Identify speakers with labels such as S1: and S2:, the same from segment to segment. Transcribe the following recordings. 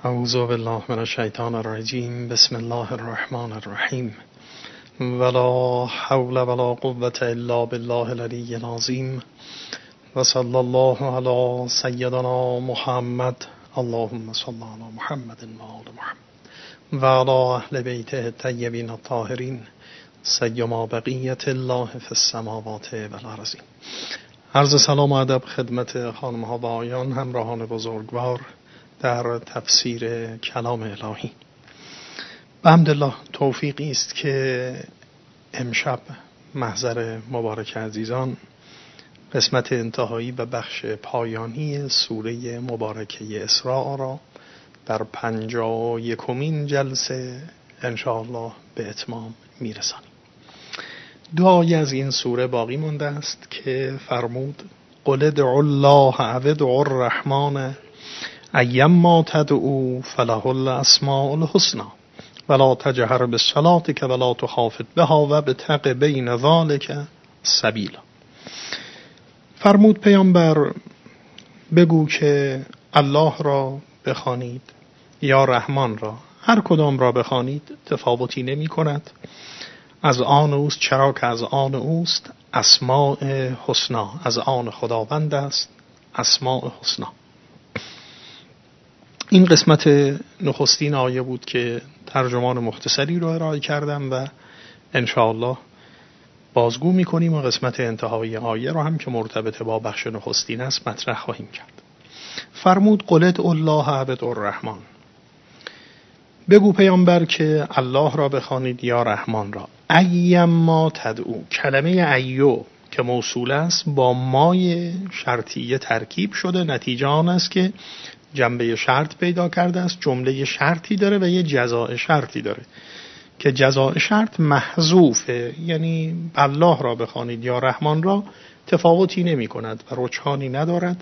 S1: اعوذ بالله من الشیطان الرجیم. بسم الله الرحمن الرحیم. ولا حول ولا قوة الا بالله العلی العظیم. و صلی الله علی سیدنا محمد. اللهم صل علی محمد و آل محمد و علی اهل بیته الطیبین الطاهرین سیما بقیت الله فی السماوات و الارض. عرض سلام و ادب خدمت خانم ها و آقایان، همراهان بزرگوار در تفسیر کلام الهی. به حمدالله توفیقی است که امشب محضر مبارک عزیزان قسمت انتهایی و بخش پایانی سوره مبارکه اسراء را در 51مین جلسه انشاءالله به اتمام میرسانیم. دعایی از این سوره باقی مانده است که فرمود: قل ادعوا الله او ادعوا الرحمن ایما تدعوا فله الاسماء الحسنى ولا تجهر بصلاتک ولا تخافت بها وابتغ بین ذلک سبیلا. فرمود پیامبر بگو که الله را بخوانید یا رحمان را، هر کدام را بخوانید تفاوتی نمی کند، از آن اوست، چرا که از آن اوست اسماء حسنا، از آن خداوند است اسماء حسنا. این قسمت نخستین آیه بود که ترجمان مختصری رو ارائه کردم و انشاءالله بازگو میکنیم و قسمت انتهایی آیه رو هم که مرتبط با بخش نخستین است مطرح خواهیم کرد. فرمود قل ادعوا الله او ادعوا الرحمن، بگو پیامبر که الله را بخوانید یا رحمان را. ایما تدعو، کلمه ایو که موصول است با مای شرطیه ترکیب شده، نتیجه آن است که جنبه شرط پیدا کرده است، جمله شرطی داره و یه جزاء شرطی داره که جزاء شرط محذوفه، یعنی الله را بخوانید یا رحمان را تفاوتی نمی کند و رجحانی ندارد.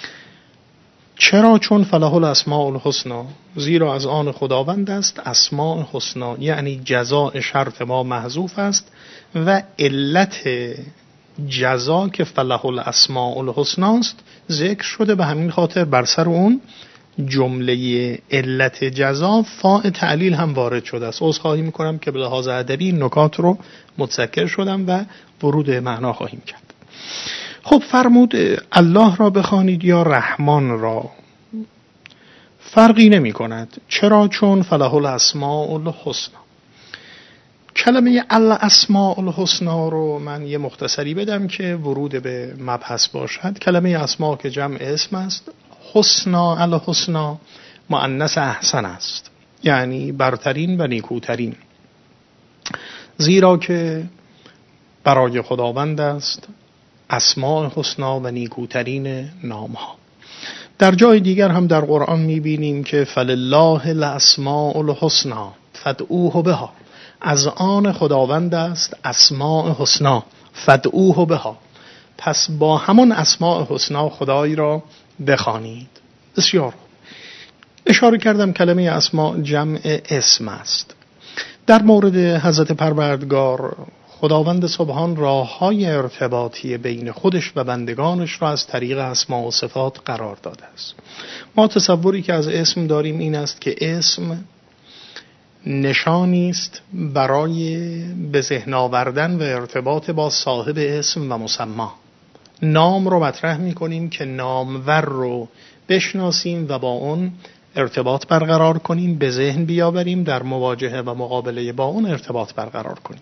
S1: چرا؟ چون فله الاسماء الحسنى، زیرا از آن خداوند است اسماء حسنا، یعنی جزاء شرط ما محذوف است و علت جزا که فله الاسماء الحسنى است ذکر شده، به همین خاطر بر سر اون جمله علت جزا فاء تعلیل هم وارد شده است. عذرخواهی میکنم که به لحاظ ادبی این نکات رو متذکر شدم و ورود معنا خواهیم کرد. خب فرمود الله را بخوانید یا رحمان را، فرقی نمی کند. چرا؟ چون فله الاسماء الحسنى. کلمه الاسماء الحسنى رو من یه مختصری بدم که ورود به مبحث باشد. کلمه اسماء که جمع اسم است، حسنا الحسنى مؤنث احسن است، یعنی برترین و نیکوترین، زیرا که برای خداوند است اسماء حسنا و نیکوترین نامها. در جای دیگر هم در قرآن میبینیم که فلله الاسماء الحسنا فادعوه بها، از آن خداوند است اسماء حسنا فادعوه بها، پس با همون اسماء حسنا خدای را بخوانید. بسیار اشاره کردم کلمه اسماء جمع اسم است. در مورد حضرت پروردگار خداوند سبحان راه‌های ارتباطی بین خودش و بندگانش را از طریق اسماء و صفات قرار داده است. ما تصوری که از اسم داریم این است که اسم نشانی است برای به ذهن آوردن و ارتباط با صاحب اسم و مسما. نام رو مطرح می‌کنیم که نامور رو بشناسیم و با اون ارتباط برقرار کنیم، به ذهن بیاوریم، در مواجهه و مقابله با اون ارتباط برقرار کنیم.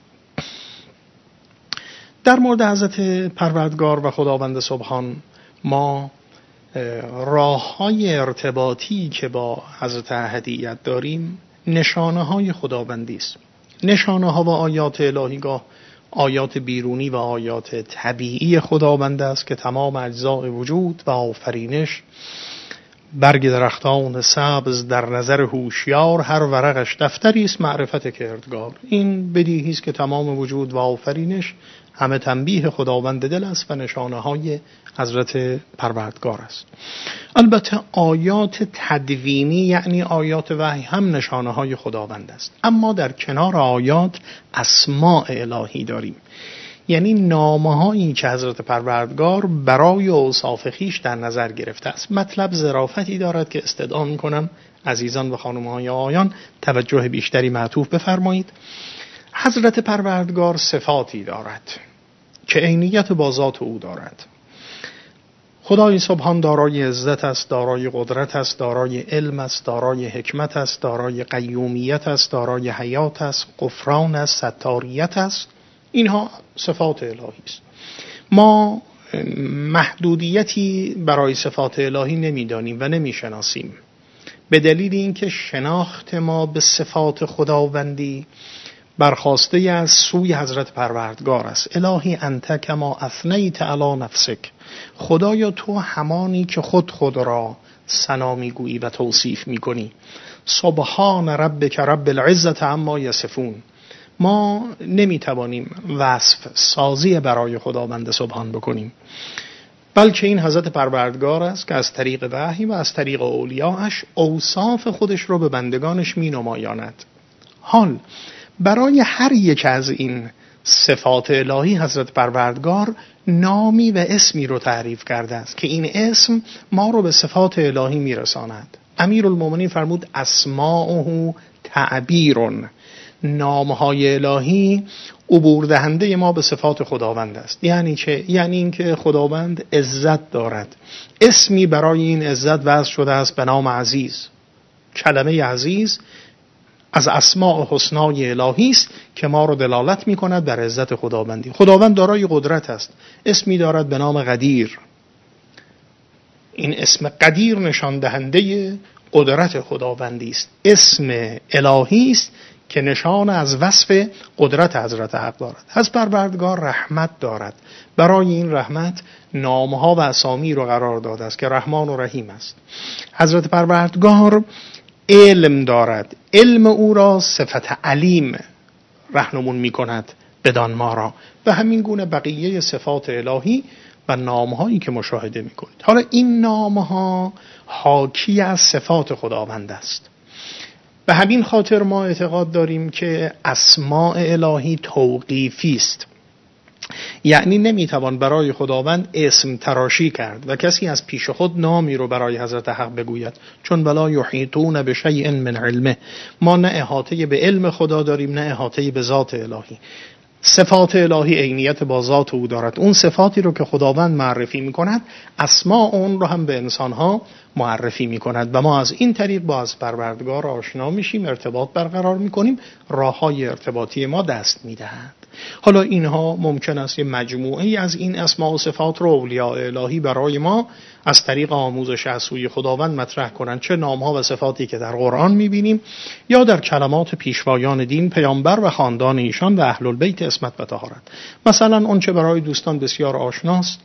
S1: در مورد حضرت پروردگار و خداوند سبحان ما راه‌های ارتباطی که با حضرت احدیت داریم نشانه های خداوندی است. نشانه ها و آیات الهیگاه آیات بیرونی و آیات طبیعی خداوند است که تمام اجزاء وجود و آفرینش، برگ درختان سبز در نظر هوشیار، هر ورقش دفتری است معرفت کردگار. این بدیهی است که تمام وجود و آفرینش همه تنبیه خداوند دل است و نشانه های حضرت پروردگار است. البته آیات تدوینی یعنی آیات وحی هم نشانه های خداوند است، اما در کنار آیات اسماء الهی داریم، یعنی نامه‌هایی که حضرت پروردگار برای اوصاف خویش در نظر گرفته است. مطلب ظرافتی دارد که استدعا می‌کنم عزیزان و خانم‌های آقایان توجه بیشتری معطوف بفرمایید. حضرت پروردگار صفاتی دارد که عینیت با ذات او دارد. خدای سبحان دارای عزت است، دارای قدرت است، دارای علم است، دارای حکمت است، دارای قیومیت است، دارای حیات است، غفران است، ستاریت است. اینها صفات الهی است. ما محدودیتی برای صفات الهی نمیدانیم و نمیشناسیم، به دلیل اینکه شناخت ما به صفات خداوندی برخواسته از سوی حضرت پروردگار است. الهی انت کما اثنیت علی نفسک، خدایا تو همانی که خود را ثنا میگویی و توصیف میکنی. سبحان ربک رب العزت عما یصفون. ما نمیتوانیم وصف سازی برای خداوند سبحان بکنیم، بلکه این حضرت پروردگار است که از طریق وحی و از طریق اولیاءش اوصاف خودش رو به بندگانش می نمایاند. حال برای هر یک از این صفات الهی حضرت پروردگار نامی و اسمی رو تعریف کرده است که این اسم ما رو به صفات الهی می رساند. امیرالمومنین فرمود اسماؤه تعبیرون، نامهای الهی عبور دهنده ما به صفات خداوند است. یعنی چه؟ یعنی اینکه خداوند عزت دارد، اسمی برای این عزت وضع شده است به نام عزیز. کلمه عزیز از اسماء حسنای الهی است که ما رو دلالت می کند بر عزت خداوندی. خداوند دارای قدرت است، اسمی دارد به نام قدیر. این اسم قدیر نشان دهنده قدرت خداوندی است، اسم الهی است که نشان از وصف قدرت حضرت حق دارد. از پروردگار رحمت دارد، برای این رحمت نامها و اسامی رو قرار داده است که رحمان و رحیم است. حضرت پروردگار علم دارد، علم او را صفت علیم رهنمون می کند بدان ما را، و همین گونه بقیه صفات الهی و نامهایی که مشاهده می کنید. حالا این نامها حاکی از صفات خداوند است. به همین خاطر ما اعتقاد داریم که اسماء الهی توقیفی است، یعنی نمیتوان برای خداوند اسم تراشی کرد و کسی از پیش خود نامی رو برای حضرت حق بگوید، چون ولا یحیطون بشیء من علمه. ما نه احاطه به علم خدا داریم نه احاطه به ذات الهی. صفات الهی عینیت با ذات او دارد. اون صفاتی رو که خداوند معرفی میکند اسماء اون رو هم به انسانها معرفی میکند و ما از این طریق با از پروردگار آشنا میشیم، ارتباط برقرار میکنیم، راههای ارتباطی ما دست میدهد. حالا اینها ممکن است یه مجموعه از این اسماء و صفات رو اولیاء الهی برای ما از طریق آموزش از سوی خداوند مطرح کنند، چه نامها و صفاتی که در قرآن میبینیم یا در کلمات پیشوایان دین، پیامبر و خاندان ایشان و اهل البیت عصمت و طهارت. مثلا اون چه برای دوستان بسیار آشناست،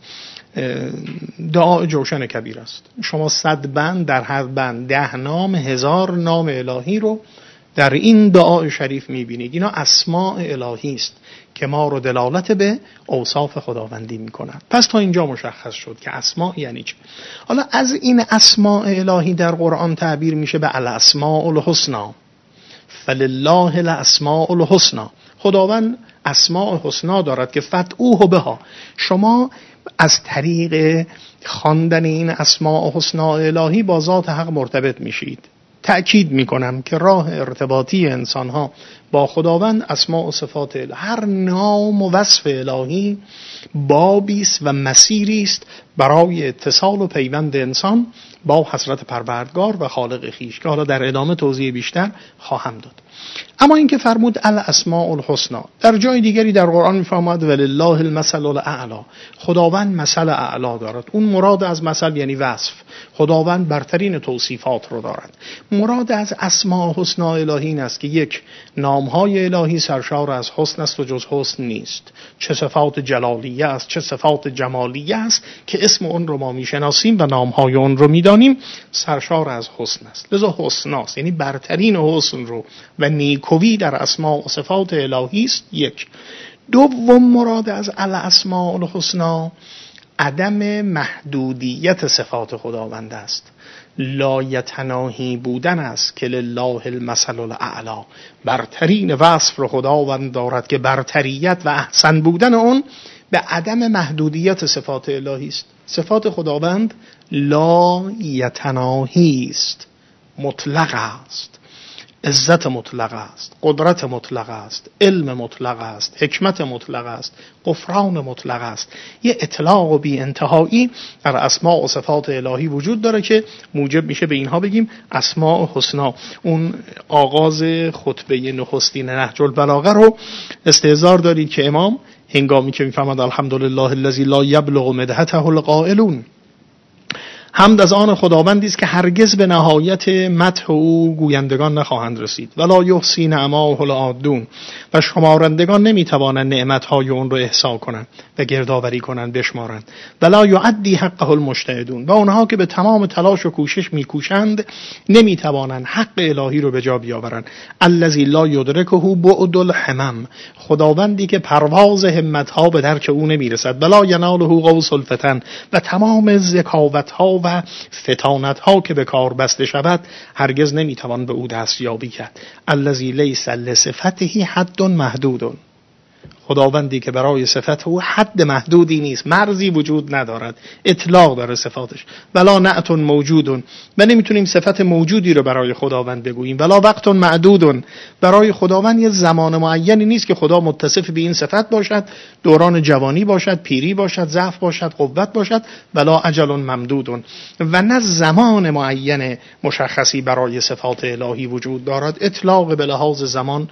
S1: دعای جوشن کبیر است. شما 100 بند در هر بند 10 نام 1000 نام الهی رو در این دعای شریف میبینید. اینا اسماء الهی است که ما رو دلالت به اوصاف خداوندی میکنند. پس تا اینجا مشخص شد که اسماء یعنی چه. حالا از این اسماء الهی در قرآن تعبیر میشه به الاسماء الحسنا، فلله الاسماء الحسنا. خداوند اسماء حسنا دارد که فتعوه بها. شما از طریق خواندن این اسماء حسنا الهی با ذات حق مرتبط میشید. تأکید میکنم که راه ارتباطی انسانها با خداوند اسماء و صفات الهی، هر نام و وصف الهی بابی است و مسیری است برای اتصال و پیوند انسان با حضرت پروردگار و خالق خویش که حالا در ادامه توضیح بیشتر خواهم داد. اما اینکه فرمود الاسماء الحسنا، در جای دیگری در قرآن میفرماد ولله المثل الاعلی، خداوند مثل اعلی دارد. اون مراد از مثل یعنی وصف، خداوند برترین توصیفات رو دارد. مراد از اسماء حسنا الهی این است که یک، نامهای الهی سرشار از حسن است و جز حسن نیست، چه صفات جلالیه است چه صفات جمالیه است که اسم اون رو ما میشناسیم و نامهای اون رو میدانیم، سرشار از حسن است، لذا حسناست، یعنی برترین حسن رو و نیکویی در اسماء و صفات الهی است. یک. دوم مراد از الاسماء الحسنا عدم محدودیت صفات خداوند است، لایتناهی بودن است که لله المثل الاعلی، برترین وصف رو خداوند دارد که برتریت و احسن بودن اون به عدم محدودیت صفات الهی است. صفات خداوند لایتناهی است، مطلق است، عزت مطلق است، قدرت مطلق است، علم مطلق است، حکمت مطلق است، غفران مطلق است. یه اطلاق و بی انتهایی در اسماء و صفات الهی وجود داره که موجب میشه به اینها بگیم اسماء حسنا. اون آغاز خطبه نخستین نهج البلاغه رو استحضار دارید که امام هنگامی که میفرماد الحمدلله الذی لا یبلغ مدحته القائلون، حمد از آن خداوندی است که هرگز به نهایت مدح او گویندگان نخواهند رسید. ولا یحصی نعماه العادون، و شمارندگان نمیتوانند نعمتهای اون رو احصا کنند و گردآوری کنند، بشمارند. ولا یعدی حقه المجتهدون، و اونها که به تمام تلاش و کوشش میکوشند نمیتوانند حق الهی رو به جا بیاورند. الذی لا یدرکه بعد الهمم، خداوندی که پرواز همتها به درک او نمیرسد. ولا یناله غوث الفتن، و تمام ذکاوتها و فتانتها که به کار بسته شود هرگز نمیتوان به او دستیابی کرد. الذی لیس لصفته حد محدود، خداوندی که برای صفت او حد محدودی نیست، مرزی وجود ندارد، اطلاق داره صفاتش. ولا نعت موجود، و نمیتونیم صفت موجودی رو برای خداوند بگوییم. ولا وقت معدود، برای خداوند یه زمان معینی نیست که خدا متصف به این صفت باشد، دوران جوانی باشد، پیری باشد، ضعف باشد، قوت باشد. ولا اجل ممدود، و نه زمان معین مشخصی برای صفات الهی وجود دارد. اطلاق به لحاظ زمان،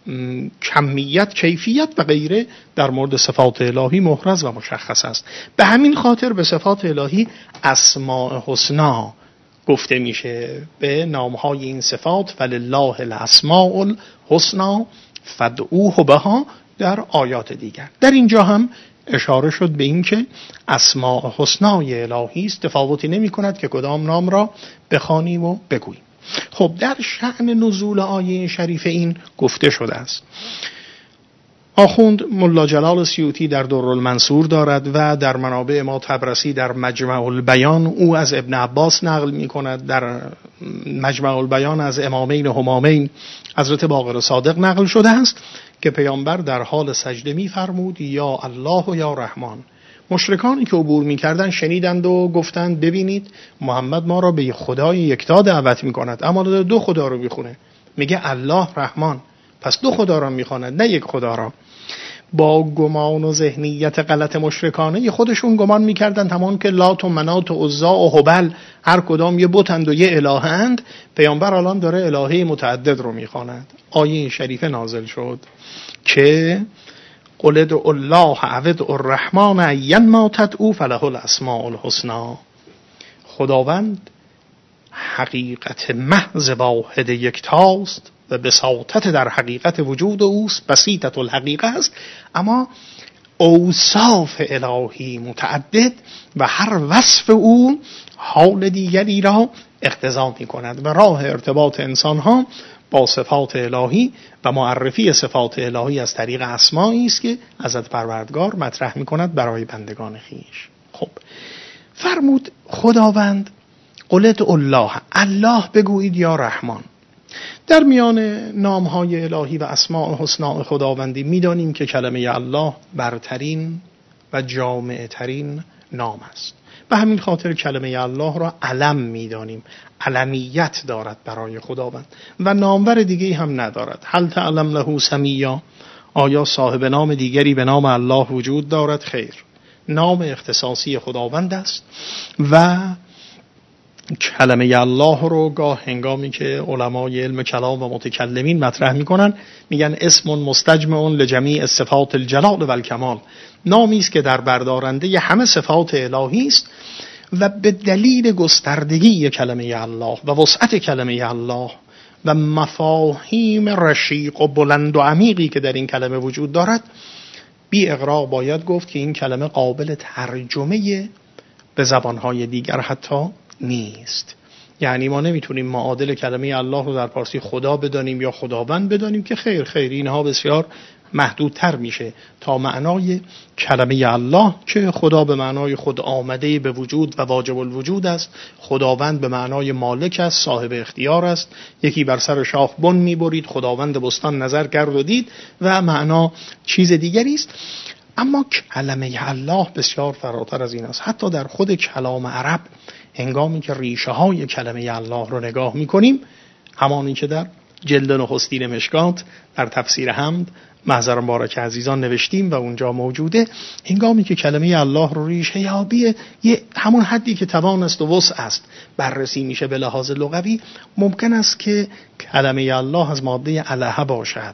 S1: کمیت، کیفیت و غیره در مورد صفات الهی محرز و مشخص است. به همین خاطر به صفات الهی اسماء حسنا گفته میشه، به نامهای این صفات. فلله الاسماء الحسنا فادعوه بها در آیات دیگر. در اینجا هم اشاره شد به این که اسماء حسنای الهی است، تفاوتی نمی کند که کدام نام را بخوانیم و بگوییم. خب در شأن نزول آیه شریف این گفته شده است. آخوند ملا جلال سیوطی در در المنصور دارد و در منابع ما طبرسی در مجمع البیان او از ابن عباس نقل می کند. در مجمع البیان از امامین همامین حضرت باقر صادق نقل شده است که پیامبر در حال سجده می فرمود یا الله و یا رحمان. مشرکانی که عبور می‌کردند شنیدند و گفتند ببینید محمد ما را به خدای یکتا دعوت می‌کند، اما دو خدا رو می‌خونه، میگه الله رحمان، پس دو خدا را می‌خواند نه یک خدا را. با گمان و ذهنیت غلط مشرکانه خودشون گمان می‌کردند همان که لات و منات و عزا و هبل هر کدام یه بتند و یه الهند. پیامبر الان داره الهه متعدد رو می‌خواند. آیه شریفه نازل شد که قل ادعوا الله او ادعوا الرحمن ايما تدعوا فله الاسماء الحسنى. خداوند حقیقت محض واحد یکتاست و بساطت در حقیقت وجود اوست، بسیطت الحقیقه است، اما اوصاف الهی متعدد و هر وصف او حال دیگری را اقتضا می کند. و راه ارتباط انسان ها با صفات الهی و معرفی صفات الهی از طریق اسمایی است که حضرت پروردگار مطرح می کند برای بندگان خویش. خب فرمود خداوند قل ادعوا الله، الله بگویید یا رحمان. در میان نامهای الهی و اسماء حسنا خداوندی میدانیم که کلمه الله برترین و جامعترین نام است. به همین خاطر کلمه الله را علم میدانیم، علمیت دارد برای خداوند و نامور دیگری هم ندارد. هل تعلم له سمیا، آیا صاحب نام دیگری به نام الله وجود دارد؟ خیر، نام اختصاصی خداوند است. و کلمه الله رو گاه هنگامی که علمای علم کلام و متکلمین مطرح میکنن میگن اسم مستجمع لجمیع صفات الجلال و الکمال، نامی است که در بردارنده همه صفات الهی است و به دلیل گستردگی کلمه الله و وسعت کلمه الله و مفاهیم رشیق و بلند و عمیقی که در این کلمه وجود دارد، بی اغراق باید گفت که این کلمه قابل ترجمه به زبانهای دیگر حتی نیست. یعنی ما نمیتونیم معادل کلمه الله رو در پارسی خدا بدانیم یا خداوند بدانیم که خیر اینها بسیار محدودتر میشه تا معنای کلمه الله که خدا به معنای خود آمده به وجود و واجب الوجود است، خداوند به معنای مالک است، صاحب اختیار است. یکی بر سر شاخ بن میبرید، خداوند بستان نظر کرد و دید و معنا چیز دیگری است. اما کلمه الله بسیار فراتر از این است. حتی در خود کلام عرب هنگامی که ریشه های کلمه الله رو نگاه میکنیم، همانی که در جلد نخستین مشکات در تفسیر حمد محضر مبارک عزیزان نوشتیم و اونجا موجوده، هنگامی که کلمه الله رو ریشه یابی همون حدی که توان است و وسع است بررسی میشه به لحاظ لغوی، ممکن است که کلمه الله از ماده اله باشد.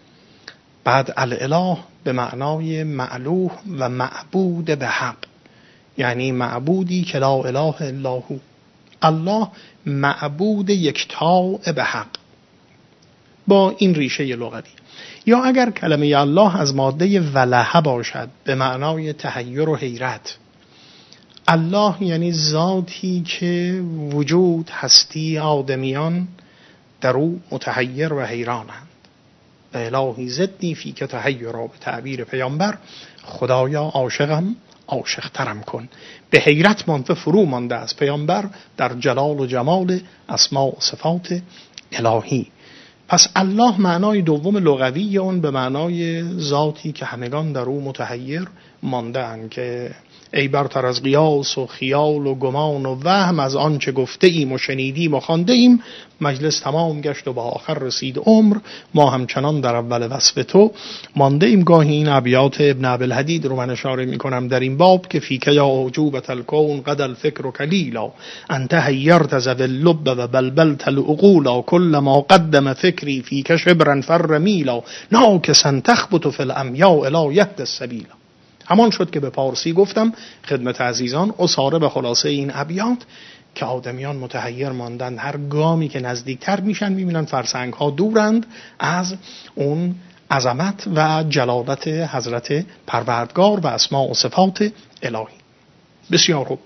S1: بعد الاله به معنای معلوه و معبود به حق، یعنی معبودی که لا اله الا هو، الله معبود یکتا به حق، با این ریشه لغوی. یا اگر کلمه الله از ماده ولهه باشد به معنای تحیر و حیرت، الله یعنی ذاتی که وجود هستی آدمیان در او متحیر و حیرانند. و الهی زدی فی که تحیر را به تعبیر پیامبر، خدایا عاشقم عاشقترم کن. به حیرت مانده فرو مانده است پیامبر در جلال و جمال اسماء و صفات الهی. پس الله معنای دوم لغوی اون به معنای ذاتی که همگان در او متحیر مانده اند، که ای برتر از قیاس و خیال و گمان و وهم، از آنچه گفته ایم و شنیدیم و خوانده ایم، مجلس تمام گشت و به آخر رسید عمر، ما همچنان در اول وصف تو مانده ایم. گاهی این ابیات ابن ابوالحدید رو من اشاره می کنم در این باب که فیک یا عجوبة الکون قد الفکر کلیلا، انت حیرت ذوی اللب و بلبلت العقولا، کل ما قدم فکری فیک شبرا فر میلا، ناکسا تخبط فی العمیاء لا یهدی السبیلا. همان شد که به پارسی گفتم خدمت عزیزان اصاره به خلاصه این ابیات که آدمیان متحیر ماندند. هر گامی که نزدیکتر میشن میبینن فرسنگ ها دورند از اون عظمت و جلالت حضرت پروردگار و اسماء و صفات الهی. بسیار خوب.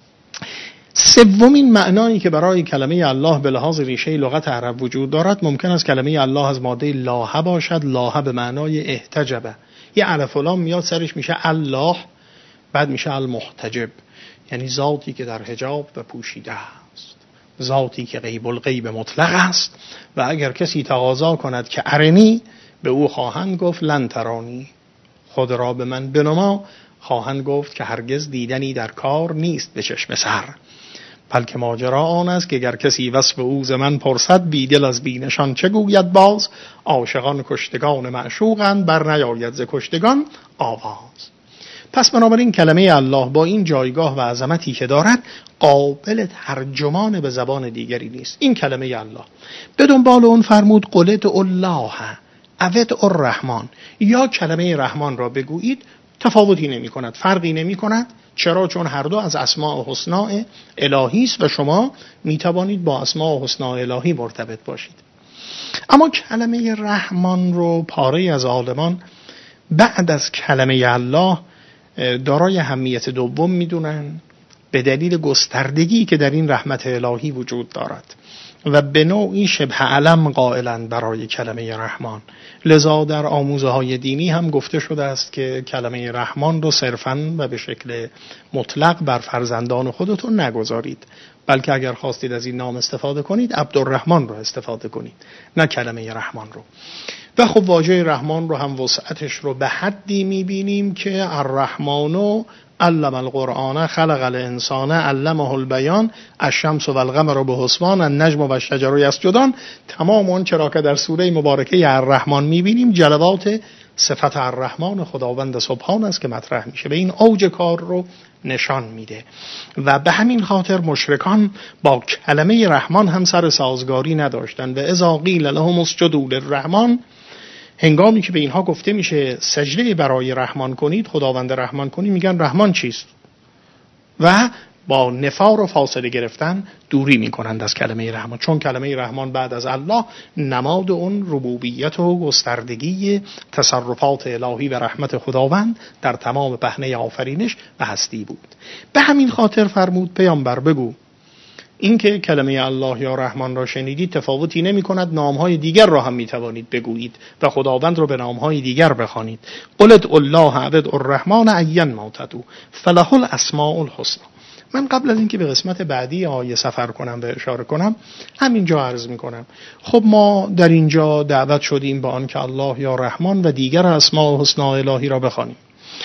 S1: سومین معنایی که برای کلمه الله به لحاظ ریشه لغت عرب وجود دارد، ممکن است کلمه الله از ماده لاهه باشد. لاهه به معنای احتجبه، یه الف و لام میاد سرش میشه الله، بعد میشه المحتجب، یعنی ذاتی که در حجاب و پوشیده است، ذاتی که غیب الغیب مطلق است. و اگر کسی تقاضا کند که ارنی، به او خواهند گفت لن ترانی، خود را به من بنما، خواهند گفت که هرگز دیدنی در کار نیست به چشم سر. بلکه ماجرا آن است که اگر کسی وصف او ز من پرسد، بیدل از بینشان چه گوید باز، عاشقان کشتگان معشوقند، بر نیاید ز کشتگان آواز. پس بنابراین کلمه الله با این جایگاه و عظمتی که دارد قابل ترجمان به زبان دیگری نیست. این کلمه الله به دنبال اون فرمود قلت الله اوت الرحمن، یا کلمه رحمان را بگویید، تفاوتی نمی کند، فرقی نمی کند. چرا؟ چون هر دو از اسماء و حسنا الهی است و شما می توانید با اسماء و حسنا الهی مرتبط باشید. اما کلمه رحمان رو پاره از عالمان بعد از کلمه الله دارای اهمیت دوم میدونن، به دلیل گستردگی که در این رحمت الهی وجود دارد و به نوعی شبه علم قائلند برای کلمه رحمان. لذا در آموزه های دینی هم گفته شده است که کلمه رحمان رو صرفاً و به شکل مطلق بر فرزندان خودتون نگذارید، بلکه اگر خواستید از این نام استفاده کنید عبدالرحمن رو استفاده کنید، نه کلمه رحمان رو. و خب واژه رحمان رو هم وسعتش رو به حدی میبینیم که الرحمن علم القرآن خلق الانسان علمه البیان الشمس و القمر بحسبان النجم و الشجر یسجدان. تمام اون چرا که در سوره مبارکه الرحمن میبینیم جلوات صفت الرحمن خداوند سبحان است که مطرح میشه، به این اوج کار رو نشان میده. و به همین خاطر مشرکان با کلمه رحمان هم سر سازگاری نداشتن. و اذا قیل لهم اسجدوا للرحمن، هنگامی که به اینها گفته میشه سجده برای رحمان کنید، خداوند رحمان کنید، میگن رحمان چیست؟ و با نفار و فاصله گرفتن دوری میکنند از کلمه رحمان، چون کلمه رحمان بعد از الله نماد اون ربوبیت و گستردگی تصرفات الهی و رحمت خداوند در تمام پهنه آفرینش و هستی بود. به همین خاطر فرمود پیامبر بگو اینکه کلمه الله یا رحمان را شنیدید تفاوتی نمی کند، نامهای دیگر را هم می توانید بگویید و خداوند را به نامهای دیگر بخوانید. قلت الله عبد الرحمن عین ما تدعو فله الاسماء الحسنى. من قبل از اینکه به قسمت بعدی آیه سفر کنم و اشاره کنم همینجا عرض می کنم، خب ما در اینجا دعوت شدیم به آن که الله یا رحمان و دیگر اسماء الحسنى الهی را بخوانیم.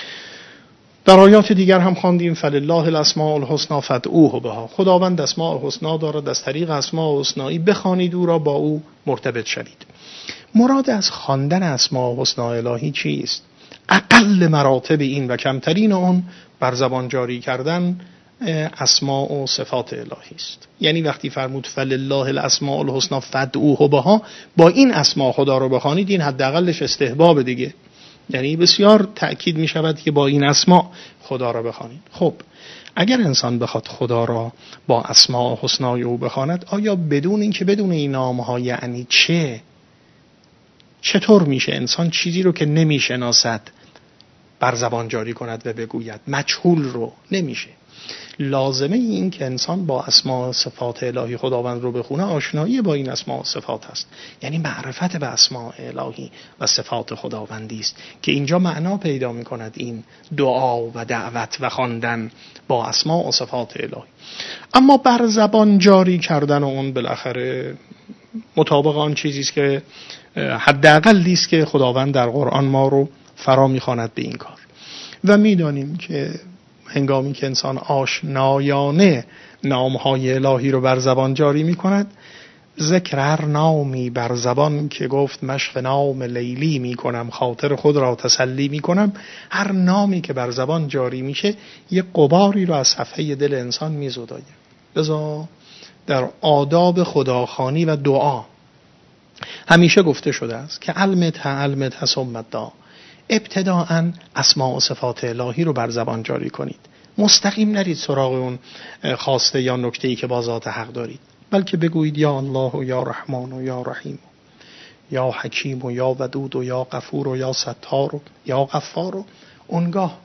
S1: در آیات دیگر هم خواندیم فلله الاسماء الحسنی فادعوه بها. خداوند اسماء حسنا دارد، از طریق اسماء حسنایی بخوانید او را، با او مرتبط شوید. مراد از خواندن اسماء حسنا الهی چیست؟ اقل مراتب این و کمترین اون بر زبان جاری کردن اسماء و صفات الهی است. یعنی وقتی فرمود فلله الاسماء الحسنی فادعوه بها، با این اسماء خدا رو بخوانید، این حداقلش استحباب دیگه. یعنی بسیار تأکید می شود که با این اسماء خدا را بخوانید. خب اگر انسان بخواد خدا را با اسماء حسنای او بخواند، آیا بدون اینکه بدون این نام‌ها یعنی چطور میشه انسان چیزی رو که نمیشناسد بر زبان جاری کند و بگوید؟ مجهول رو نمیشه. لازمه این که انسان با اسماء و صفات الهی خداوند رو بخونه، آشنایی با این اسماء و صفات است. یعنی معرفت به اسماء الهی و صفات خداوندی است که اینجا معنا پیدا می کند این دعا و دعوت و خواندن با اسماء و صفات الهی. اما بر زبان جاری کردن اون بالاخره مطابق آن چیزی است که حداقلی است که خداوند در قرآن ما رو فرا می‌خواند به این کار. و می‌دانیم که هنگامی که انسان آشنایانه نام‌های الهی رو بر زبان جاری می‌کند، ذکر هر نامی بر زبان که گفت مشق نام لیلی می‌کنم، خاطر خود را تسلی می‌کنم، هر نامی که بر زبان جاری میشه یه غباری رو از صفحه دل انسان می‌زداید. لذا در آداب خداخوانی و دعا همیشه گفته شده است که علمت ثم دعا. ابتداءً اسماء و صفات الهی رو بر زبان جاری کنید. مستقیم نرید سراغ اون خواسته یا نکته‌ای که با ذات حق دارید، بلکه بگویید یا الله و یا رحمان و یا رحیم و یا حکیم و یا ودود و یا غفور و یا ستار و یا غفار. و اونگاه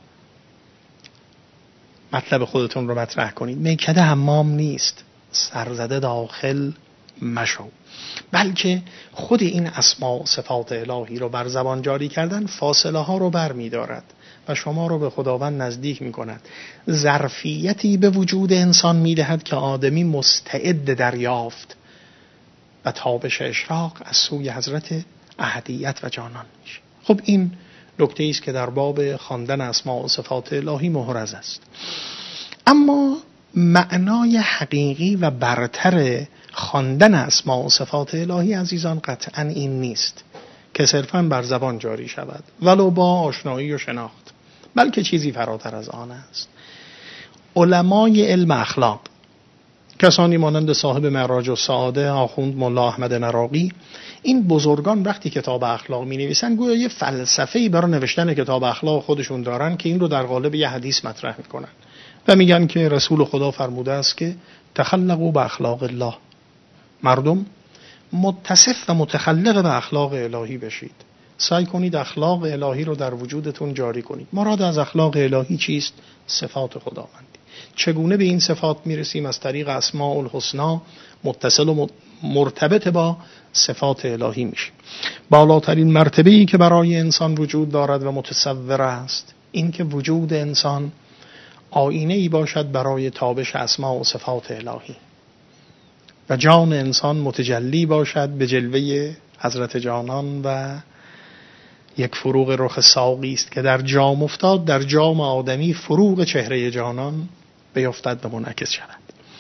S1: مطلب خودتون رو مطرح کنید. میکده حمام نیست، سرزده داخل مشو، بلکه خود این اسماء و صفات الهی رو بر زبان جاری کردن فاصله ها رو بر می دارد و شما رو به خداوند نزدیک می کند. ظرفیتی به وجود انسان می دهد که آدمی مستعد دریافت و تابش اشراق از سوی حضرت احدیت و جانان میشه. خب این نکته است که در باب خواندن اسماء و صفات الهی محرز است. اما معنای حقیقی و برتر خواندن اسماء و صفات الهی عزیزان قطعاً این نیست که صرفاً بر زبان جاری شود ولو با آشنایی و شناخت، بلکه چیزی فراتر از آن است. علمای علم اخلاق، کسانی مانند صاحب معراج السعاده آخوند ملا احمد نراقی، این بزرگان وقتی کتاب اخلاق می نویسن گویا یه فلسفه‌ای برای نوشتن کتاب اخلاق خودشون دارن که این رو در قالب یه حدیث مطرح میکنن و میگن که رسول خدا فرموده است که تخلقوا باخلاق الله، مردم متصف و متخلق به اخلاق الهی بشید، سعی کنید اخلاق الهی رو در وجودتون جاری کنید. مراد از اخلاق الهی چیست؟ صفات خداوندی. چگونه به این صفات میرسیم؟ از طریق اسماء الحسنا متصل و مرتبط با صفات الهی میشیم. بالاترین مرتبه‌ای که برای انسان وجود دارد و متصور است این که وجود انسان آینه‌ای باشد برای تابش اسماء و صفات الهی و جان انسان متجلی باشد به جلوه حضرت جانان و یک فروغ رخ ساقی است که در جام افتاد، در جام آدمی فروغ چهره جانان بیفتد و منعکس شود.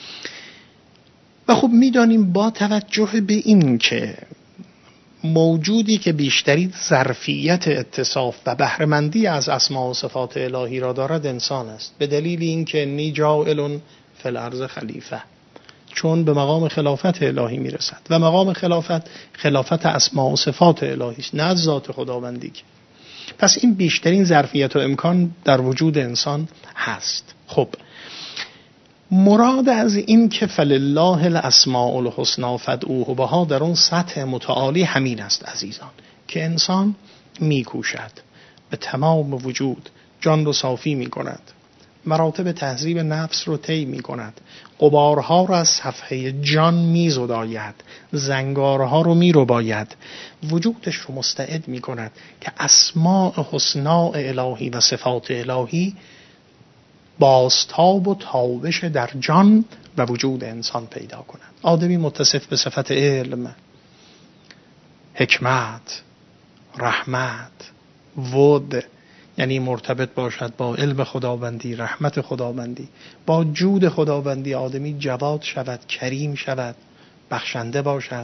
S1: و خب میدانیم با توجه به این که موجودی که بیشترین ظرفیت اتصاف و بهره‌مندی از اسماء و صفات الهی را دارد انسان است، به دلیل اینکه انی جاعل فی الارض خلیفه، چون به مقام خلافت الهی میرسد و مقام خلافت اسماء و صفات الهی است، نه ذات خداوندی. پس این بیشترین ظرفیت و امکان در وجود انسان هست. خب مراد از این که فلله الاسماء الحسنی فادعوه بها در اون سطح متعالی همین است عزیزان، که انسان میکوشد به تمام وجود جان رو صافی میکند، مراتب تهذیب نفس رو طی میکند، غبارها رو از صفحه جان میزداید، زنگارها رو میرباید، وجودش رو مستعد میکند که اسماء حسنا الهی و صفات الهی بازتاب و تابش در جان و وجود انسان پیدا کند. آدمی متصف به صفت علم، حکمت، رحمت، ود، یعنی مرتبط باشد با علم خداوندی، رحمت خداوندی، با جود خداوندی آدمی جواد شود، کریم شود، بخشنده باشد،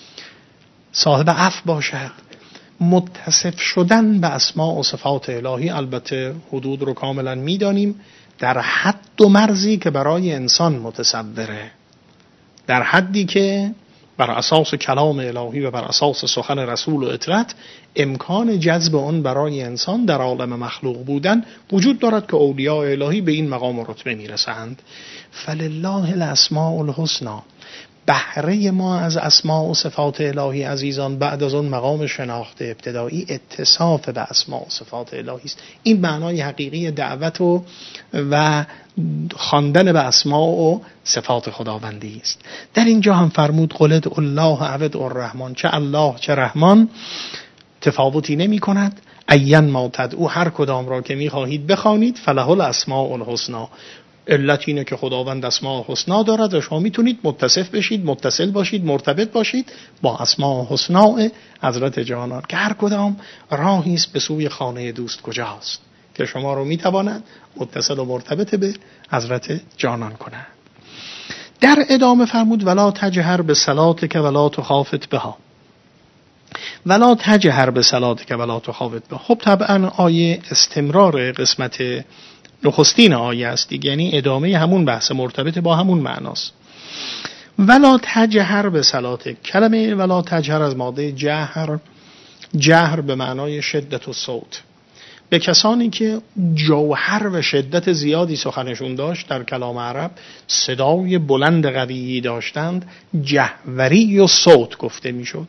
S1: صاحب عفو باشد. متصف شدن به اسماء و صفات الهی، البته حدود رو کاملا میدانیم، در حد و مرزی که برای انسان متصوره، در حدی که بر اساس کلام الهی و بر اساس سخن رسول و اطرت امکان جذب اون برای انسان در عالم مخلوق بودن وجود دارد که اولیاء الهی به این مقام و رتبه میرسند. فلله الاسماء الحسنی. بهره ما از اسماء و صفات الهی عزیزان بعد از اون مقام شناخت ابتدایی اتصاف به اسماء و صفات الهی است. این معنای حقیقی دعوت و خواندن به اسماء و صفات خداوندی است. در اینجا هم فرمود قل ادعوا الله او ادعوا الرحمن، چه الله چه رحمان تفاوتی نمی کند. این ما تدعو، هر کدام را که می خواهید بخوانید، فله الاسماء الحسنی. علت اینه که خداوند اسماء حسنا دارد و شما میتونید متصف بشید، متصل باشید، مرتبط باشید با اسماء حسنا حضرت جانان که هر کدام راهی است به سوی خانه دوست کجاست که شما رو میتواند متصل و مرتبط به حضرت جانان کنند. در ادامه فرمود ولا تجهر به صلاتک ولا تخافت بها. ولا تجهر به صلاتک ولا تخافت بها. خب طبعا آیه استمرار قسمت نخستین آیه است دیگه، یعنی ادامه همون بحث مرتبط با همون معناست. ولا تجهر به صلاتک. کلمه ولا تجهر از ماده جهر به معنای شدت و صوت. به کسانی که جوهر و شدت زیادی سخنشون داشت در کلام عرب، صدای بلند قویی داشتند، جهوری و صوت گفته میشد.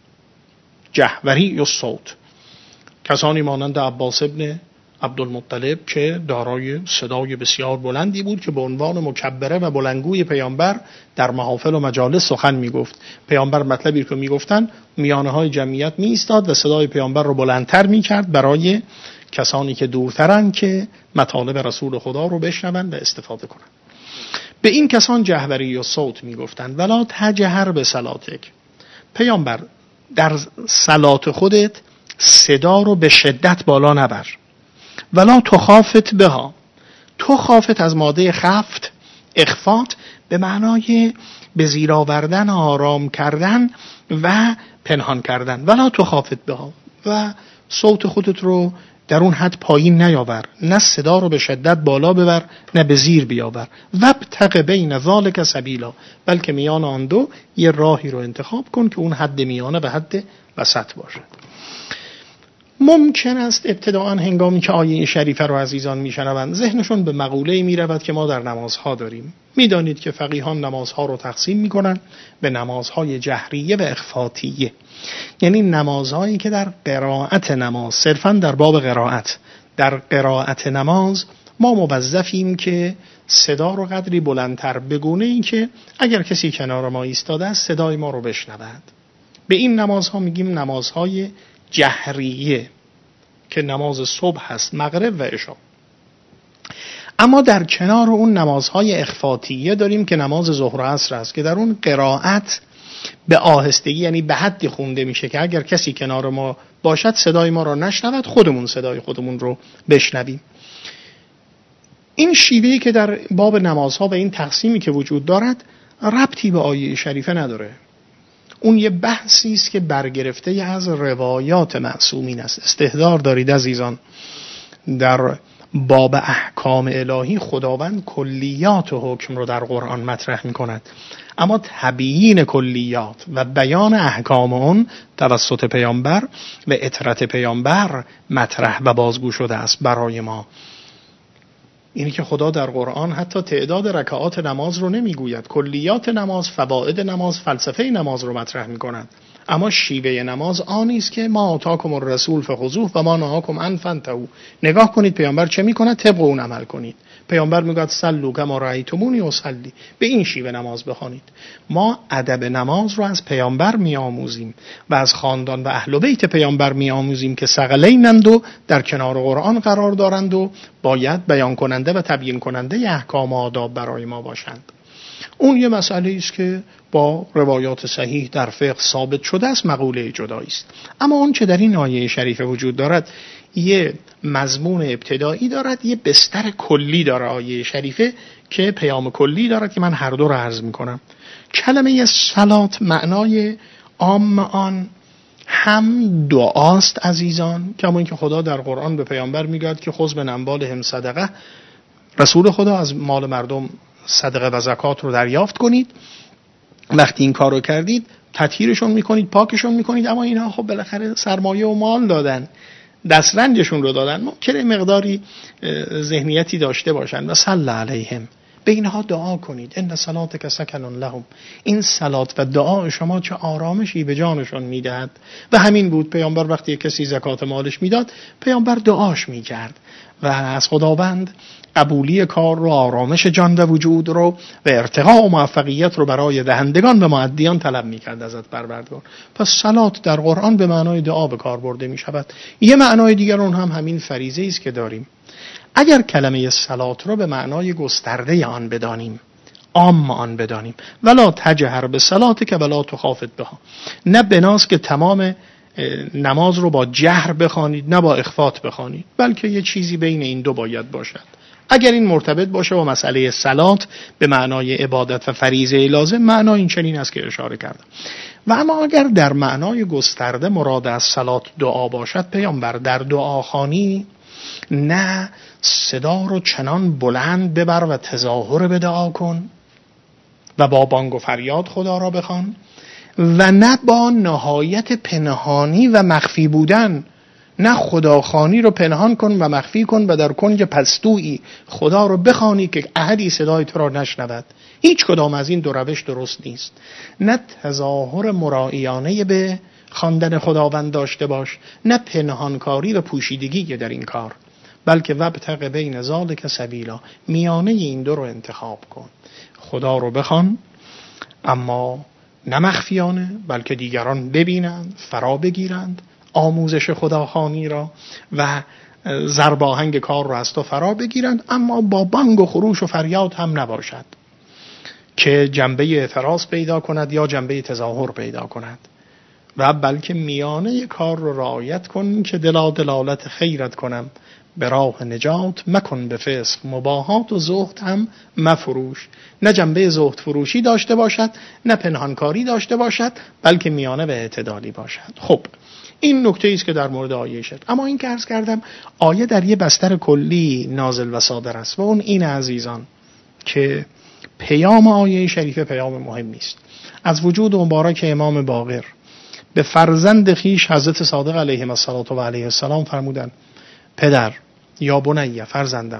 S1: جهوری و صوت. کسانی مانند عباس ابن عبدالمطلب که دارای صدای بسیار بلندی بود که به عنوان مکبره و بلندگوی پیامبر در محافل و مجالس سخن میگفت. پیامبر مطلبی که میگفتن میانه های جمعیت می ایستاد و صدای پیامبر رو بلندتر میکرد برای کسانی که دورترن که مطالب رسول خدا رو بشنون و استفاده کنن. به این کسان جهوری و صوت میگفتن. ولا تجهر به صلاتک. پیامبر در صلات خودت صدا رو به شدت بالا نبر. ولا تخافت بها. تخافت از ماده خفت، اخفات، به معنای به زیر آوردن، آرام کردن و پنهان کردن. ولا تخافت بها. و صوت خودت رو در اون حد پایین نیاور، نه صدا رو به شدت بالا ببر نه به زیر بیاور. وابتغ بین ذلک سبیلا. بلکه میان آن دو یه راهی رو انتخاب کن که اون حد میانه و حد وسط باشد. ممکن است ابتداءً هنگامی که آیه شریفه رو عزیزان میشنوند ذهنشون به مقوله‌ای میرود که ما در نمازها داریم. میدانید که فقیهان نمازها رو تقسیم میکنن به نمازهای جهریه و اخفاتیه. یعنی نمازهایی که در قرائت نماز، صرفاً در باب قرائت، در قرائت نماز ما موظفیم که صدا رو قدری بلندتر بگونه این که اگر کسی کنار ما ایستاده است صدای ما رو بشنود. به این نمازها میگیم نمازهای جهریه که نماز صبح هست، مغرب و عشا. اما در کنار اون نمازهای اخفاتیه داریم که نماز ظهر و عصر است که در اون قرائت به آهستگی، یعنی به حدی خونده میشه که اگر کسی کنار ما باشد صدای ما را نشنود، خودمون صدای خودمون رو بشنویم. این شیوهی که در باب نمازها و این تقسیمی که وجود دارد ربطی به آیه شریفه نداره. اون یه بحثی است که برگرفته از روایات معصومین است. استحضار دارید عزیزان، در باب احکام الهی خداوند کلیات و حکم رو در قرآن مطرح می کند، اما تبیین کلیات و بیان احکام اون توسط پیامبر و اطرت پیامبر مطرح و بازگو شده است برای ما. اینی که خدا در قرآن حتی تعداد رکعات نماز رو نمیگوید، کلیات نماز، فواید نماز، فلسفه نماز رو مطرح میکنند، اما شیوه نماز آنی است که ما آتاکم الرسول فخذوه و ما نهاکم عنه فانتهوا. نگاه کنید پیامبر چه میکند، طبق اون عمل کنید. پیامبر میگه صلوا کما رأیتمونی اصلی، به این شیوه نماز بخوانید. ما ادب نماز رو از پیامبر میآموزیم و از خاندان و اهل بیت پیامبر میآموزیم که ثقلینند و در کنار قرآن قرار دارند و باید بیان کننده و تبیین کننده احکام و آداب برای ما باشند. اون یه مسئله است که با روایات صحیح در فقه ثابت شده است، مقوله جدایی است. اما اون چه در این آیه شریفه وجود دارد یه مضمون ابتدایی دارد، یه بستر کلی داره آیه شریفه که پیام کلی دارد که من هر دو رو عرض میکنم. کلمه صلات معنای عام آن هم دعاست عزیزان، کما اینکه خدا در قرآن به پیامبر میگه که خذ من اموالهم صدقه، رسول خدا از مال مردم صدقه و زکات رو دریافت کنید، وقتی این کار رو کردید تطهیرشون میکنید، پاکشون میکنید. اما اینها خب بالاخره سرمایه و مال دادن، دسترنجشون رو دادن، ممکنه مقداری ذهنیتی داشته باشن. و صلی علیهم، به اینها دعا کنید، ان صلاتک سکن لهم، این صلات و دعا شما چه آرامشی به جانشون میدهد. و همین بود پیامبر وقتی کسی زکات مالش میداد پیامبر دعاش میکرد و از خداوند قبولی کار رو، آرامش جان و وجود رو و ارتقاء و موفقیت رو برای دهندگان و مؤدیان طلب میکرد ازت پروردگار. پس صلات در قرآن به معنای دعا به کار برده میشود. یه معنای دیگر اون هم همین فریضه است که داریم. اگر کلمه صلات رو به معنای گسترده آن بدانیم، عام آن بدانیم، ولا تجهر به صلاتک ولا تخافت بها، نه بناست که تمام نماز رو با جهر بخوانید نه با اخفات بخوانید، بلکه یه چیزی بین این دو باید باشد. اگر این مرتبط باشه با مسئله صلات به معنای عبادت و فریضه لازم، معنا این چنین است که اشاره کردم. و اما اگر در معنای گسترده مراد از صلات دعا باشد، پیامبر در دعاخوانی نه صدا رو چنان بلند ببر و تظاهر به دعا کن و با بانگ و فریاد خدا را بخوان، و نه با نهایت پنهانی و مخفی بودن، نه خداخوانی رو پنهان کن و مخفی کن و در کنج پستویی خدا رو بخوانی که احدی صدای تو را نشنود. هیچ کدام از این دو روش درست نیست. نه تظاهر مرائیانه به خواندن خداوند داشته باش، نه پنهانکاری و پوشیدگی در این کار، بلکه وابتغ بین ذلک سبیلا، میانه این دو رو انتخاب کن. خدا رو بخوان اما نه مخفیانه، بلکه دیگران ببینند، فرا بگیرند آموزش خداخوانی را و ضرب آهنگ کار را از تو فرا بگیرند، اما با بانگ و خروش و فریاد هم نباشد که جنبه اعتراض پیدا کند یا جنبه تظاهر پیدا کند، و بلکه میانه کار رو رعایت کن که دلالت خیرت کنم به راه نجات، مکن به فسق مباهات و زهد هم مفروش. نه جنبه زهد فروشی داشته باشد نه پنهانکاری داشته باشد، بلکه میانه و اعتدالی باشد. خب این نکته است که در مورد آیه شد. اما این که عرض کردم آیه در یه بستر کلی نازل و صادر است و اون این عزیزان که پیام آیه شریفه پیام مهمی است. از وجود مبارک امام باقر به فرزند خیش حضرت صادق علیه الصلاه و علیه السلام فرمودند: پدر یا بنیه، فرزندم،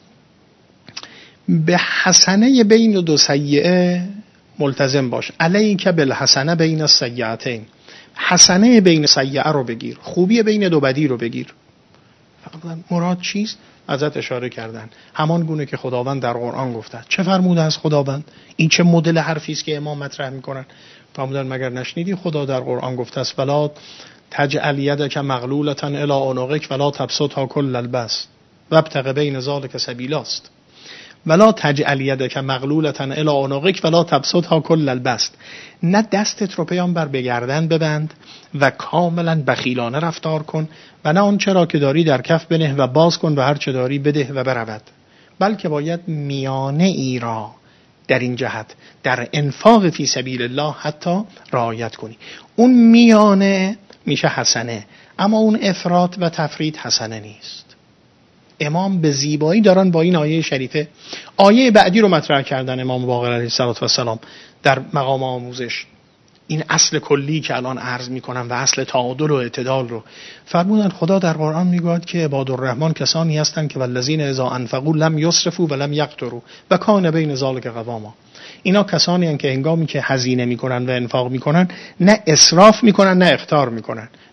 S1: به حسنه بین دو سیئه ملتزم باش، علیک بالحسنه بین السیئتین، حسنه بین سیئه رو بگیر، خوبی بین دو بدی رو بگیر. مراد چیست؟ ازت اشاره کردن همان گونه که خداوند در قرآن گفته. چه فرموده از خداوند؟ این چه مدل حرفی است که امام مطرح میکنن؟ فرمودن مگر نشنیدی خدا در قرآن گفته است: فلا تجعل یدک مغلولة الی عنقک ولا تبسطها کل البسط وابتغ بین ذلک سبیلا است. ولا تجعل یدک مغلولة الی عنقک ولا تبسطها کل البسط، نه دستت رو پیامبر به گردن ببند و کاملا بخیلانه رفتار کن، و نه آنچه را که داری در کف بنه و باز کن و هر چه داری بده و برود، بلکه باید میانه ای را در این جهت در انفاق فی سبیل الله حتی رعایت کنی. اون میانه میشه حسنه، اما اون افراط و تفرید حسنه نیست. امام به زیبایی دارن با این آیه شریفه آیه بعدی رو مطرح کردن. امام باقر علیه السلام در مقام آموزش این اصل کلی که الان عرض میکنم و اصل تعادل و اعتدال رو فرمودن. خدا در قرآن میگوید که عباد الرحمن کسانی هستند که والذین اذا انفقوا لم یسرفوا و لم یقتروا و کان بین ذلک قواما. اینا کسانی هستند که هنگامی که هزینه میکنن و انفاق میکنن نه اسراف میکنن نه اخطار میکنن،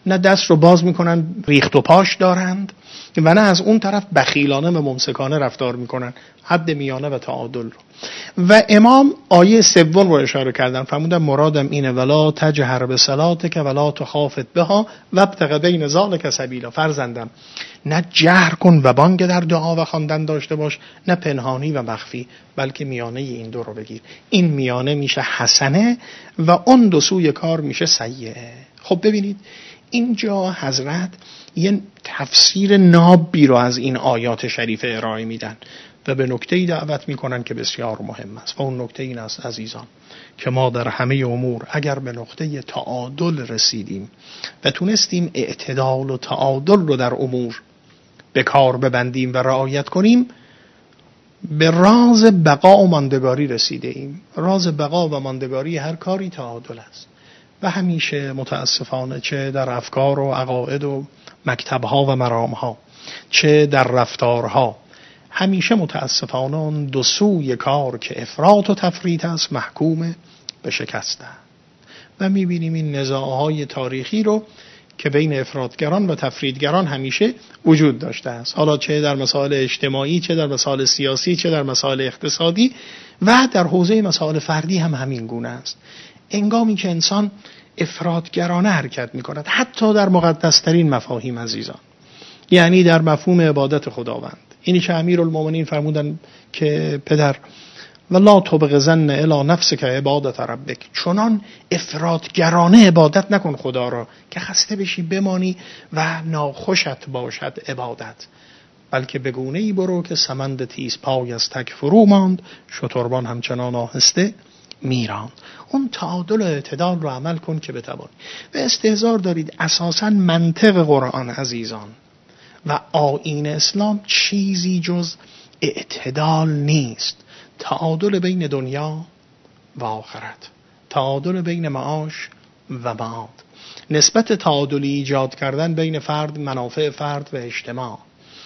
S1: نه دست رو باز میکنن ریخت و پاش دارند و نه از اون طرف بخیلانه و ممسکانه رفتار میکنن. حد میانه و تعادل رو. و امام آیه 3 رو اشاره کردن، فرمودن مرادم اینه ولا تجهر بصلاتک ولا تخافت بها وابتغ بین ذلک سبیلا. فرزندم نه جهر کن و بانگ در دعا و خواندن داشته باش، نه پنهانی و مخفی، بلکه میانه این دو رو بگیر. این میانه میشه حسنه و اون دو سوی کار میشه سیئه. خب ببینید اینجا حضرت یه تفسیر نابی رو از این آیات شریفه ارائه میدن و به نکته‌ای دعوت میکنن که بسیار مهم است. و اون نکته این است عزیزان که ما در همه امور اگر به نقطه تعادل رسیدیم و تونستیم اعتدال و تعادل رو در امور به کار ببندیم و رعایت کنیم، به راز بقا و ماندگاری رسیده ایم. راز بقا و ماندگاری هر کاری تعادل است و همیشه متاسفانه چه در افکار و عقاید و مکتبها و مرامها چه در رفتارها، همیشه متاسفانه اون دو سوی کار که افراط و تفریط است محکوم به شکسته. و میبینیم این نزاعهای تاریخی رو که بین افراطگران و تفریطگران همیشه وجود داشته است، حالا چه در مسائل اجتماعی، چه در مسائل سیاسی، چه در مسائل اقتصادی و در حوزه مسائل فردی هم همین گونه است. انگامی که انسان افراطگرانه حرکت می‌کند حتی در مقدس‌ترین مفاهیم عزیزان، یعنی در مفهوم عبادت خداوند، اینی که امیرالمومنین فرمودن که پدر ولا تبغضن الی نفسک عبادت ربک، چنان افراطگرانه عبادت نکن خدا را که خسته بشی بمانی و ناخوشت باشد عبادت، بلکه به گونه‌ای برو که سمند تیز پای از تک فرو ماند، شتربان همچنان آهسته میراند. اون تعادل و اعتدال رو عمل کن که بتوانی. و استحضار دارید اساساً منطق قرآن عزیزان و آیین اسلام چیزی جز اعتدال نیست. تعادل بین دنیا و آخرت، تعادل بین معاش و معاد، نسبت تعادلی ایجاد کردن بین فرد، منافع فرد و اجتماع،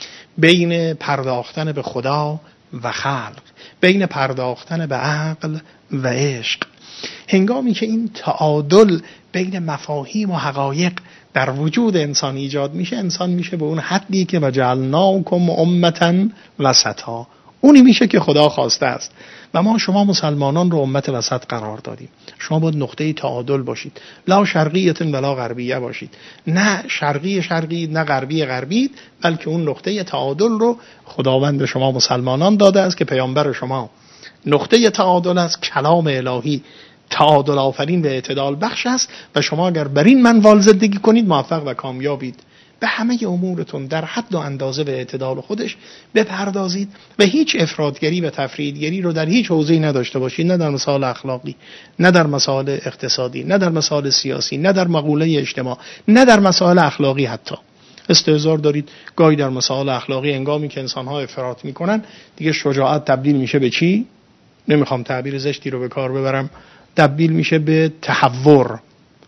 S1: بین پرداختن به خدا و خلق، بین پرداختن به عقل و عشق. هنگامی که این تعادل بین مفاهیم و حقایق در وجود انسان ایجاد میشه، انسان میشه به اون حدی که وجعلناکم امة وسطا، اونی میشه که خدا خواسته است و ما شما مسلمانان رو امت وسط قرار دادیم. شما باید نقطه تعادل باشید، لا شرقیت ولا غربیه باشید، نه شرقی نه غربی، بلکه اون نقطه تعادل رو خداوند شما مسلمانان داده است که پیامبر شما نقطه تعادل است. کلام الهی تعادل آفرین و اعتدال بخش است و شما اگر بر این منوال زندگی کنید موفق و کامیابید. به همه امورتون در حد و اندازه به اعتدال خودش بپردازید و هیچ افراطگری و تفریطگری رو در هیچ حوزه‌ای نداشته باشید، نه در مسائل اخلاقی، نه در مسائل اقتصادی، نه در مسائل سیاسی، نه در مقوله اجتماع، نه در مسائل اخلاقی. حتی استحضار دارید گاهی در مسائل اخلاقی انگامی که انسان‌ها افراط می‌کنن دیگه شجاعت تبدیل میشه به چی؟ نمیخوام تعبیر زشتی رو به کار ببرم، تبدیل میشه به تحور،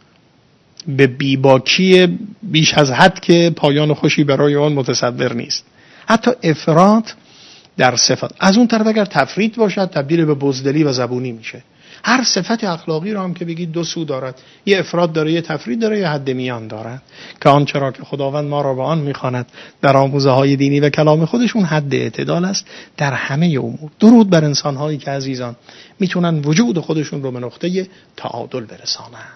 S1: به بیباکی بیش از حد که پایان خوشی برای آن متصور نیست. حتی افراط در صفات. از اون طرف اگر تفریط باشد تبدیل به بزدلی و زبونی میشه. هر صفت اخلاقی رو هم که بگید دو سو دارد، یه افراط داره، یه تفریط داره، یه حد میان دارد که آنچه را که خداوند ما را به آن میخواند در آموزه های دینی و کلام خودشون حد اعتدال است در همه امور. درود بر انسان هایی که عزیزان میتونن وجود خودشون رو به نقطه تعادل برسانند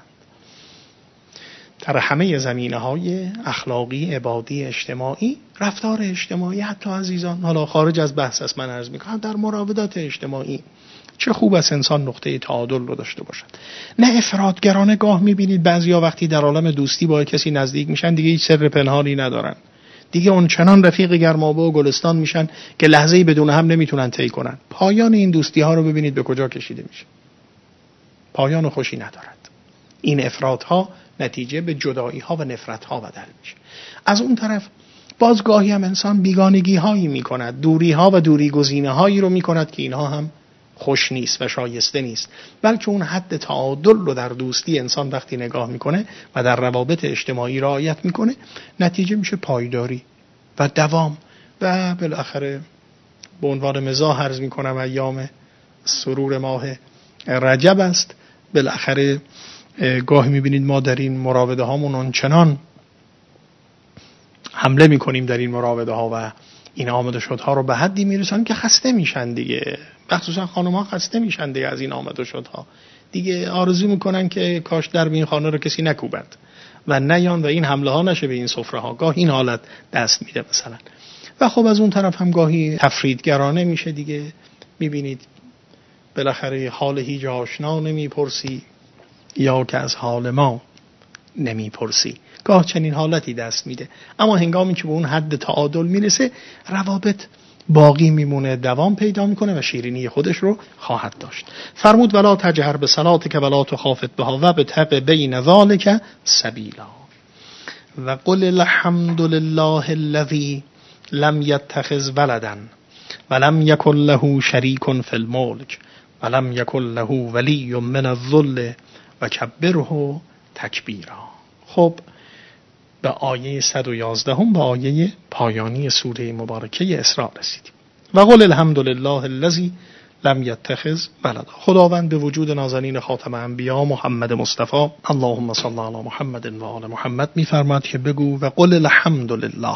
S1: در همه زمینه‌های اخلاقی، عبادی، اجتماعی، رفتار اجتماعی. حتی عزیزان حالا خارج از بحث است، من عرض می‌کنم در مراودات اجتماعی چه خوب است انسان نقطه تعادل رو داشته باشد. نه افراطگرانه. گاه می‌بینید بعضیا وقتی در عالم دوستی با کسی نزدیک میشن دیگه هیچ سر پنهانی ندارن، دیگه اون چنان رفیق گرمابه و گلستان میشن که لحظه‌ای بدون هم نمیتونن طی کنن. پایان این دوستی‌ها رو ببینید به کجا کشیده میشه. پایان خوشی ندارد. این افراط‌ها نتیجه به جدایی‌ها و نفرت‌ها بدل میشه. از اون طرف بازگاهی هم انسان بیگانگی‌هایی می‌کند، دوری‌ها و دوری‌گزینه‌هایی رو می‌کند که اینها هم خوش نیست و شایسته نیست. بلکه اون حد تعادل رو در دوستی انسان وقتی نگاه می‌کنه و در روابط اجتماعی رعایت می‌کنه، نتیجه میشه پایداری و دوام. و بالاخره به عنوان مزاح عرض می‌کنم ایام سرور ماه رجب است. بالاخره گاهی می‌بینید ما در این مراوده هامون آنچنان حمله میکنیم در این مراوده ها و این آمد و شدها رو به حدی میرسن که خسته میشن دیگه. مخصوصا خانم‌ها خسته میشن دیگه از این آمد و شدها، دیگه آرزو میکنن که کاش در این خانه رو کسی نکوبند و نیان و این حمله ها نشه به این سفره ها. گاه این حالت دست میده مثلا. و خب از اون طرف هم گاهی تفریدگرانه میشه دیگه. میبینید بالاخره حال هیچ آشنا نمیپرسی یا که از حال ما نمیپرسی. گاه چنین حالتی دست میده، اما هنگامی که به اون حد تعادل میرسه روابط باقی میمونه، دوام پیدا میکنه و شیرینی خودش رو خواهد داشت. فرمود ولا تجهر به صلاتک ولا تخافت بها وابتغ بین ذلک سبیلا و قل الحمد لله الذی لم یتخذ ولدا ولم یکن له شریک فی الملک ولم یکن له ولی من الذل و کبره تکبیرا. خب به آیه 111 به آیه پایانی سوره مبارکه اسراء رسیدیم. و قل الحمد لله الذی لم یتخذ ولدا. خداوند به وجود نازنین خاتم انبیا محمد مصطفی اللهم صل علی محمد و آل محمد میفرماد که بگو و قل الحمد لله،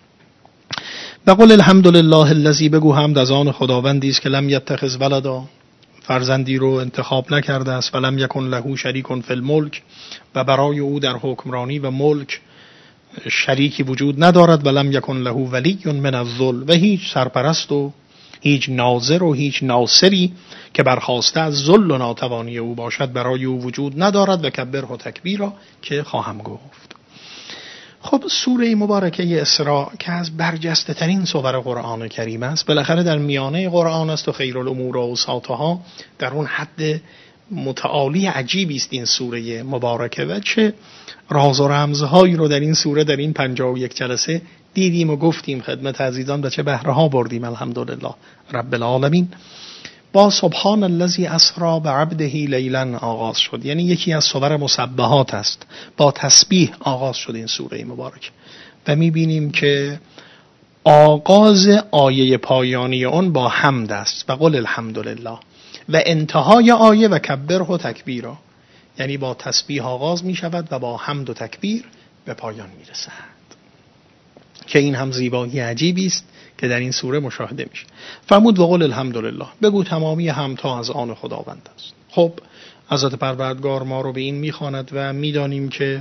S1: و قل الحمد لله الذی، بگو حمد از آن خداوندی است که لم یتخذ ولدا، فرزندی رو انتخاب نکرده است، و لم یکن له شریک فی الملک، و برای او در حکمرانی و ملک شریکی وجود ندارد، و لم یکن له ولی من الذل، و هیچ سرپرست و هیچ ناظر و هیچ ناصری که برخواسته از ذل و ناتوانی او باشد برای او وجود ندارد، و کبره تکبیرا که خواهم گفت. خب سوره مبارکه اسراء که از برجسته ترین سور قرآن کریم است، بالاخره در میانه قرآن است و خیر الامور اوساطها، در اون حد متعالی عجیبی است این سوره مبارکه و چه راز و رمزهایی رو در این سوره در این 51 جلسه دیدیم و گفتیم خدمت عزیزان و چه بهره ها بردیم الحمدلله رب العالمین. با سبحان الذی اسری بعبده لیلا آغاز شد، یعنی یکی از سور مسبحات است. با تسبیح آغاز شد این سوره مبارک و میبینیم که آغاز آیه پایانی اون با حمد است و قل الحمدلله، و انتهای آیه و کبره تکبیرا، یعنی با تسبیح آغاز می شود و با حمد و تکبیر به پایان می رسد، که این هم زیبایی عجیبی است که در این سوره مشاهده میشه. فرمود و قل الحمدلله، بگو تمامی حمدها از آن خداوند است. خب حضرت پروردگار ما رو به این میخواند و میدانیم که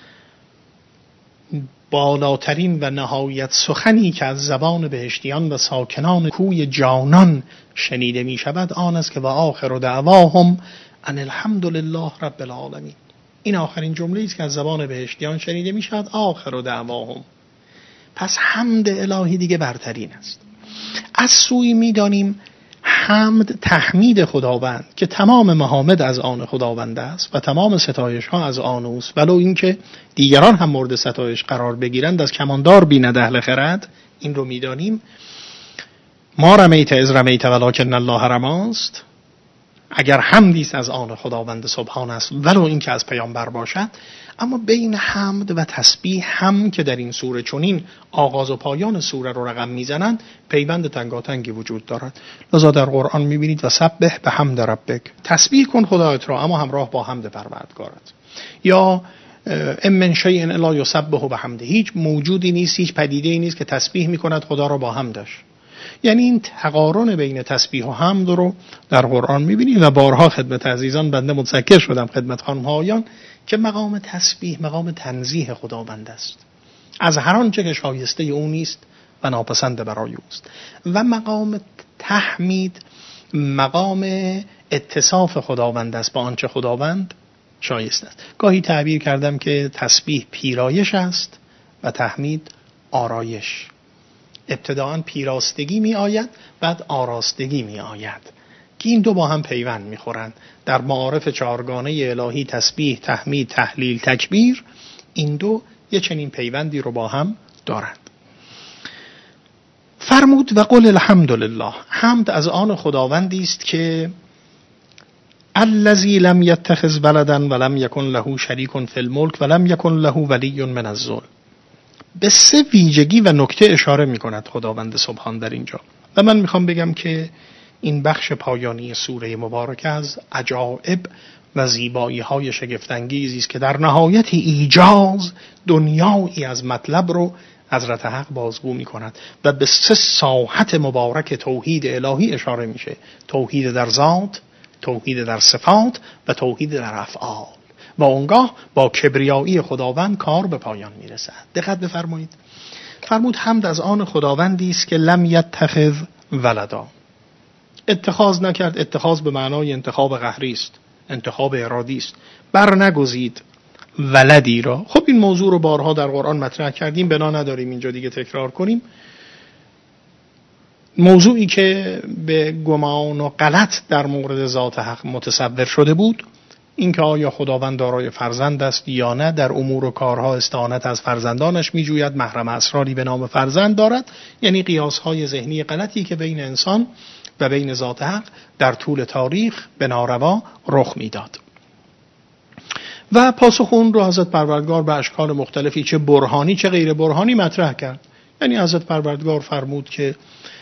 S1: بالاترین و نهایت سخنی که از زبان بهشتیان و ساکنان کوی جانان شنیده می شود آن است که و آخر دعواهم ان الحمدلله رب العالمین. این آخرین جمله است که از زبان بهشتیان شنیده می شود، آخر دعواهم. پس حمد الهی دیگه برترین است. از سوی می دانیم حمد تحمید خداوند که تمام محامد از آن خداوند است و تمام ستایش ها از آن اوست، ولو اینکه دیگران هم مورد ستایش قرار بگیرند از کماندار بیند اهل خرد. این رو می دانیم. ما رمیت از رمیت ولکن الله رماست. اگر حمدی است از آن خداوند سبحان است ولو اینکه از پیامبر باشد. اما بین حمد و تسبیح هم که در این سوره چنین آغاز و پایان سوره رو رقم میزنند پیوند تنگاتنگی وجود دارد. لذا در قرآن میبینید و سبح به حمد ربک، تسبیح کن خدایت را اما همراه با حمد پروردگارت. یا ام من شیء الا یسبح بحمده، هیچ موجودی نیست، هیچ پدیده‌ای نیست که تسبیح میکند خدا را با حمدش. یعنی این تقارن بین تسبیح و حمد رو در قرآن میبینید و بارها خدمت عزیزان بنده متذکر شدم خدمت خانم‌هایان که مقام تسبیح مقام تنزیه خداوند است از هر آنچه که شایسته او نیست و ناپسند برای اوست، و مقام تحمید مقام اتصاف خداوند است با آنچه خداوند شایسته است. گاهی تعبیر کردم که تسبیح پیرایش است و تحمید آرایش. ابتداءً پیراستگی می آید بعد آراستگی می آید که این دو با هم پیوند می خورند. در معارف چهارگانه الهی تسبیح، تحمید، تهلیل، تکبیر، این دو یه چنین پیوندی رو با هم دارند. فرمود و قل الحمدلله، حمد از آن خداوندی است که الذی لم یتخذ ولدا ولم یکن له شریک فی الملک ولم یکن له ولی من الذل. به سه ویژگی و نکته اشاره می کند خداوند سبحان در اینجا و من میخوام بگم که این بخش پایانی سوره مبارکه از عجائب و زیبایی های شگفت‌انگیزی است که در نهایت ایجاز دنیایی از مطلب رو حضرت حق بازگو می کند و به 3 ساحت مبارک توحید الهی اشاره میشه: توحید در ذات، توحید در صفات و توحید در افعال. و اونگاه با کبریایی خداوند کار به پایان میرسد. دقت بفرمایید. فرمود حمد از آن خداوندی است که لم یتخذ ولدا، اتخاذ نکرد. اتخاذ به معنای انتخاب قهری است، انتخاب ارادی است. بر نگزید ولدی را. خب این موضوع رو بارها در قرآن مطرح کردیم، بنا نداریم اینجا دیگه تکرار کنیم. موضوعی که به گمان و غلط در مورد ذات حق متصور شده بود، اینکه آیا خداوند دارای فرزند است یا نه، در امور و کارها استعانت از فرزندانش می‌جوید، محرم اسراری به نام فرزند دارد، یعنی قیاس‌های ذهنی غلطی که بین انسان و بین ذات حق در طول تاریخ به ناروا رخ میداد. و پاسخ اون رو حضرت پروردگار به اشکال مختلفی، چه برهانی چه غیر برهانی، مطرح کرد. یعنی حضرت پروردگار فرمود که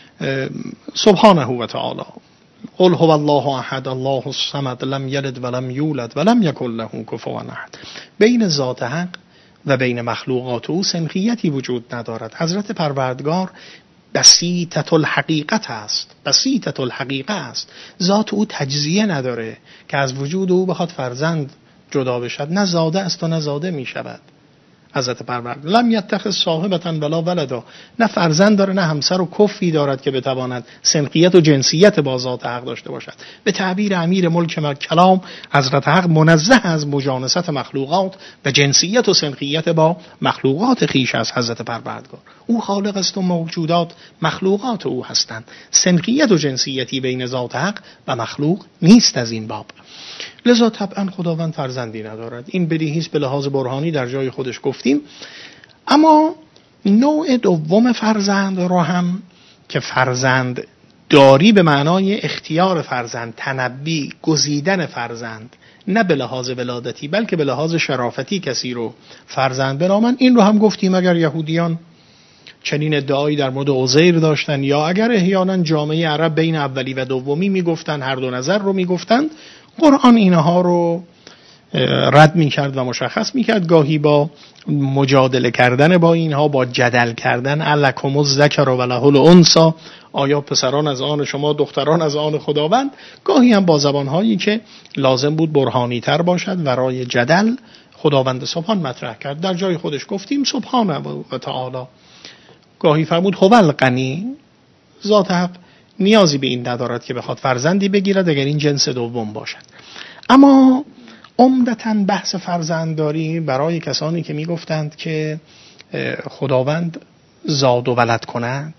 S1: سبحانه و تعالی قل هو الله احد الله الصمد لم یلد ولم یولد ولم یکن له کفوا احد. بین ذات حق و بین مخلوقات او سنخیتی وجود ندارد. حضرت پروردگار بسیطة الحقیقت است، بسیطة الحقیقه است. ذات او تجزیه نداره که از وجود او بخواد فرزند جدا بشد، نه زاده است و نه زاده می شود. حضرت پروردگار لم یتخذ صاحبة ولا ولدا، نه فرزند داره نه همسر و کفی دارد که بتواند سنخیت و جنسیت با ذات حق داشته باشد. به تعبیر امیر ملک کلام، حضرت حق منزه از مجانست مخلوقات و جنسیت و سنخیت با مخلوقات خیش از حضرت پروردگار. او خالق است و موجودات مخلوقات او هستند. سنخیت و جنسیتی بین ذات حق و مخلوق نیست از این باب. لذا طبعا خداوند فرزندی ندارد. این بدیهی است، به لحاظ برهانی در جای خودش گفتیم. اما نوع دوم فرزند رو هم که فرزند داری به معنای اختیار فرزند، تنبی، گزیدن فرزند، نه به لحاظ ولادتی بلکه به لحاظ شرافتی کسی رو فرزند بنامن، این رو هم گفتیم. اگر یهودیان چنین ادعایی در مورد عزیر داشتن یا اگر احیانا جامعه عرب بین اولی و دومی میگفتن، هر دو نظر رو میگفتن، قرآن اینها رو رد میکرد و مشخص میکرد. گاهی با مجادله کردن با اینها، با جدل کردن، الکم الذکر و له الانثی، آیا پسران از آن شما دختران از آن خداوند، گاهی هم با زبانهایی که لازم بود برهانی تر باشد ورای جدل، خداوند سبحان مطرح کرد. در جای خودش گفتیم سبحانه و تعالی. گاهی فرمود هو الغنی، ذات حق نیازی به این ندارد که بخواد فرزندی بگیرد اگر این جنس دوم باشد. اما عمدتاً بحث فرزندداری برای کسانی که میگفتند که خداوند زاد و ولد کند،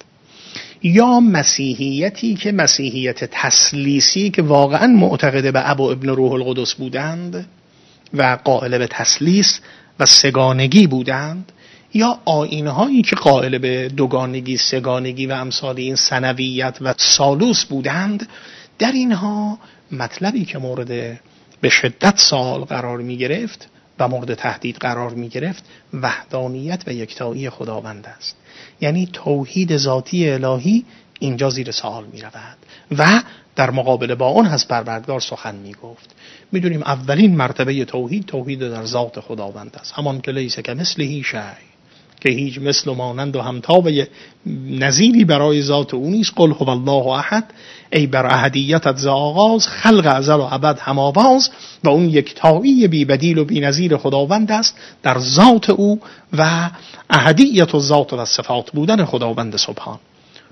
S1: یا مسیحیتی که مسیحیت تثلیثی که واقعاً معتقد به اب و ابن روح القدس بودند و قائل به تثلیث و سگانگی بودند، یا آیین‌هایی که قائل به دوگانگی، سگانگی و امثال این ثنویت و ثالوث بودند، در اینها مطلبی که مورد به شدت سوال قرار می گرفت و مورد تهدید قرار می گرفت وحدانیت و یکتایی خداوند است. یعنی توحید ذاتی الهی اینجا زیر سوال می رود و در مقابل با اون از پروردگار سخن می گفت. می دونیم اولین مرتبه توحید در ذات خداوند است، همان که لیس کمثله شیء، که هیچ مثل و مانند و همتا و نظیری برای ذات او نیست. قل هو الله احد، ای بر احدیتت ز آغاز، خلق ازل و ابد هم آواز. و اون یکتایی بی بدیل و بی نظیر خداوند است در ذات او و احدیت و ذات و صفات بودن خداوند سبحان.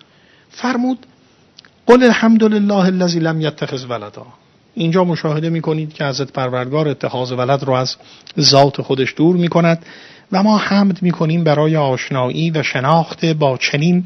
S1: فرمود قل الحمد لله الذی لم یتخذ ولدا. اینجا مشاهده میکنید که حضرت پروردگار اتخاذ ولد رو از ذات خودش دور میکند و ما حمد میکنیم برای آشنایی و شناخت با چنین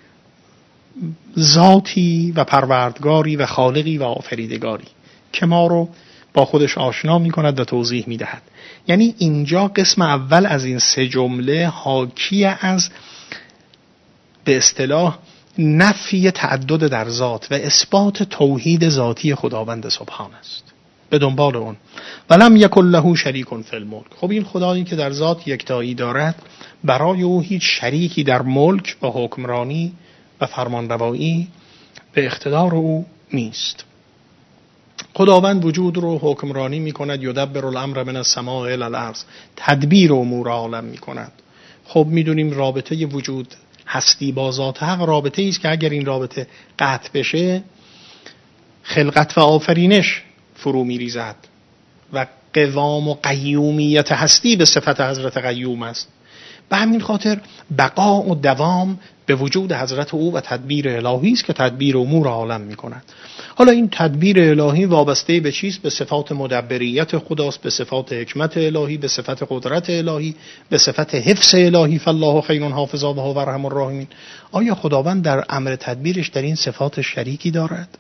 S1: ذاتی و پروردگاری و خالقی و آفریدگاری که ما رو با خودش آشنا میکند و توضیح میدهد. یعنی اینجا قسم اول از این 3 جمله حاکی از به اصطلاح نفی تعدد در ذات و اثبات توحید ذاتی خداوند سبحان است. به دنبال اون ولم یکن له شریک فی الملک. خب این خدایی که در ذات یکتایی دارد، برای او هیچ شریکی در ملک و حکمرانی و فرمانروایی به اقتدار او نیست. خداوند وجود رو حکمرانی می کند، یدبر الامر من السماء الی الارض، تدبیر امور عالم می کند. خب میدونیم رابطه وجود هستی با ذات حق رابطه است که اگر این رابطه قطع بشه خلقت و آفرینش فرو میریزد و قوام و قیومیت هستی به صفت حضرت قیوم است. به همین خاطر بقا و دوام به وجود حضرت او و تدبیر الهی است که تدبیر امور عالم می‌کند. حالا این تدبیر الهی وابسته به چیست؟ به صفات مدبریت خداست، به صفات حکمت الهی، به صفت قدرت الهی، به صفت حفظ الهی. فالله خیر حافظا و هو ارحم الراحمین. آیا خداوند در امر تدبیرش در این صفات شریکی دارد؟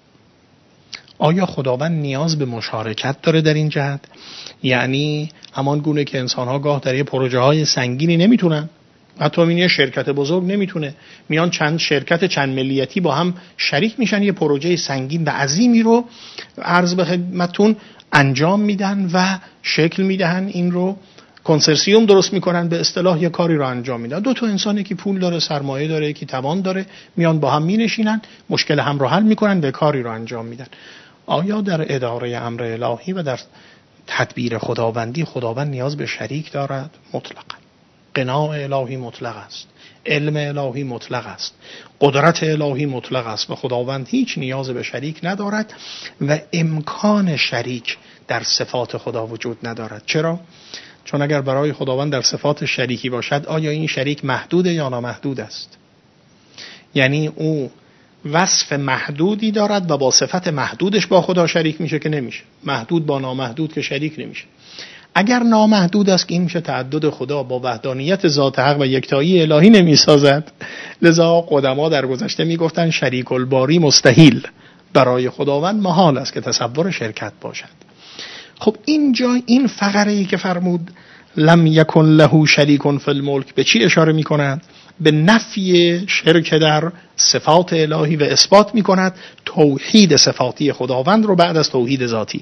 S1: آیا خداوند نیاز به مشارکت داره در این جهت؟ یعنی همان گونه که انسان‌ها گاه در یه پروژه‌های سنگینی نمیتونن، حتی این شرکت بزرگ نمیتونه، میان چند شرکت چند ملیتی با هم شریک میشن یه پروژه سنگین و عظیمی رو عرض به خدمتتون انجام میدن و شکل میدهن، این رو کنسرسیوم درست میکنن، به اصطلاح یه کاری رو انجام میدن. دو تا انسان، یکی پول داره، سرمایه داره، یکی توان داره، میان با هم مینشینن، مشکل هم رو حل میکنن و کاری رو انجام میدن. آیا در اداره امر الهی و در تدبیر خداوندی خداوند نیاز به شریک دارد؟ مطلقاً. قناع الهی مطلق است، علم الهی مطلق است، قدرت الهی مطلق است و خداوند هیچ نیاز به شریک ندارد و امکان شریک در صفات خدا وجود ندارد. چرا؟ چون اگر برای خداوند در صفات شریکی باشد، آیا این شریک محدود یا نامحدود است؟ یعنی او وصف محدودی دارد و با صفت محدودش با خدا شریک میشه که نمیشه. محدود با نامحدود که شریک نمیشه. اگر نامحدود است که این میشه تعدد خدا با وحدانیت ذات حق و یکتایی الهی نمیسازد. لذا قدما در گذشته میگفتن شریک الباری مستحیل، برای خداوند محال است که تصور شرکت باشد. خب اینجا این فقره‌ای که فرمود لم یکن له شریک فی الملک به چی اشاره میکند؟ به نفی شرک در صفات الهی و اثبات میکند توحید صفاتی خداوند رو بعد از توحید ذاتی.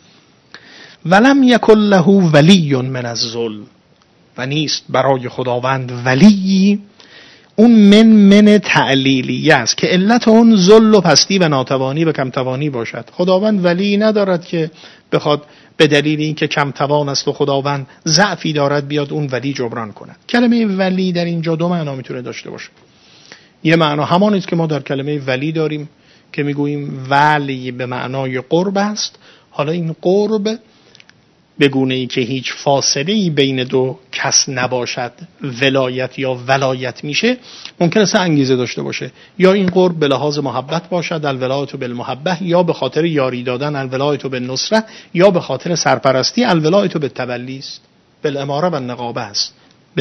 S1: ولم یکن له ولی من الذل، و نیست برای خداوند ولی. اون من تعلیلیه است که علت اون ذل و پستی و ناتوانی و کمتوانی باشد. خداوند ولی ندارد که بخواد به دلیل اینکه کمتوان است و خداوند ضعفی دارد بیاد اون ولی جبران کند. کلمه ولی در اینجا دو معنا میتونه داشته باشه. یه معنا همانی است که ما در کلمه ولی داریم که میگوییم ولی به معنای قرب است. حالا این قرب به گونه‌ای که هیچ فاصله‌ای بین دو کس نباشد ولایت یا ولایت میشه، ممکنه سه انگیزه داشته باشه. یا این قرب به لحاظ محبت باشد، الولایت بالمحبه، یا به خاطر یاری دادن، الولایت بالنصره، یا به خاطر سرپرستی، الولایت بالتولی است، بالاماره و النقابه است.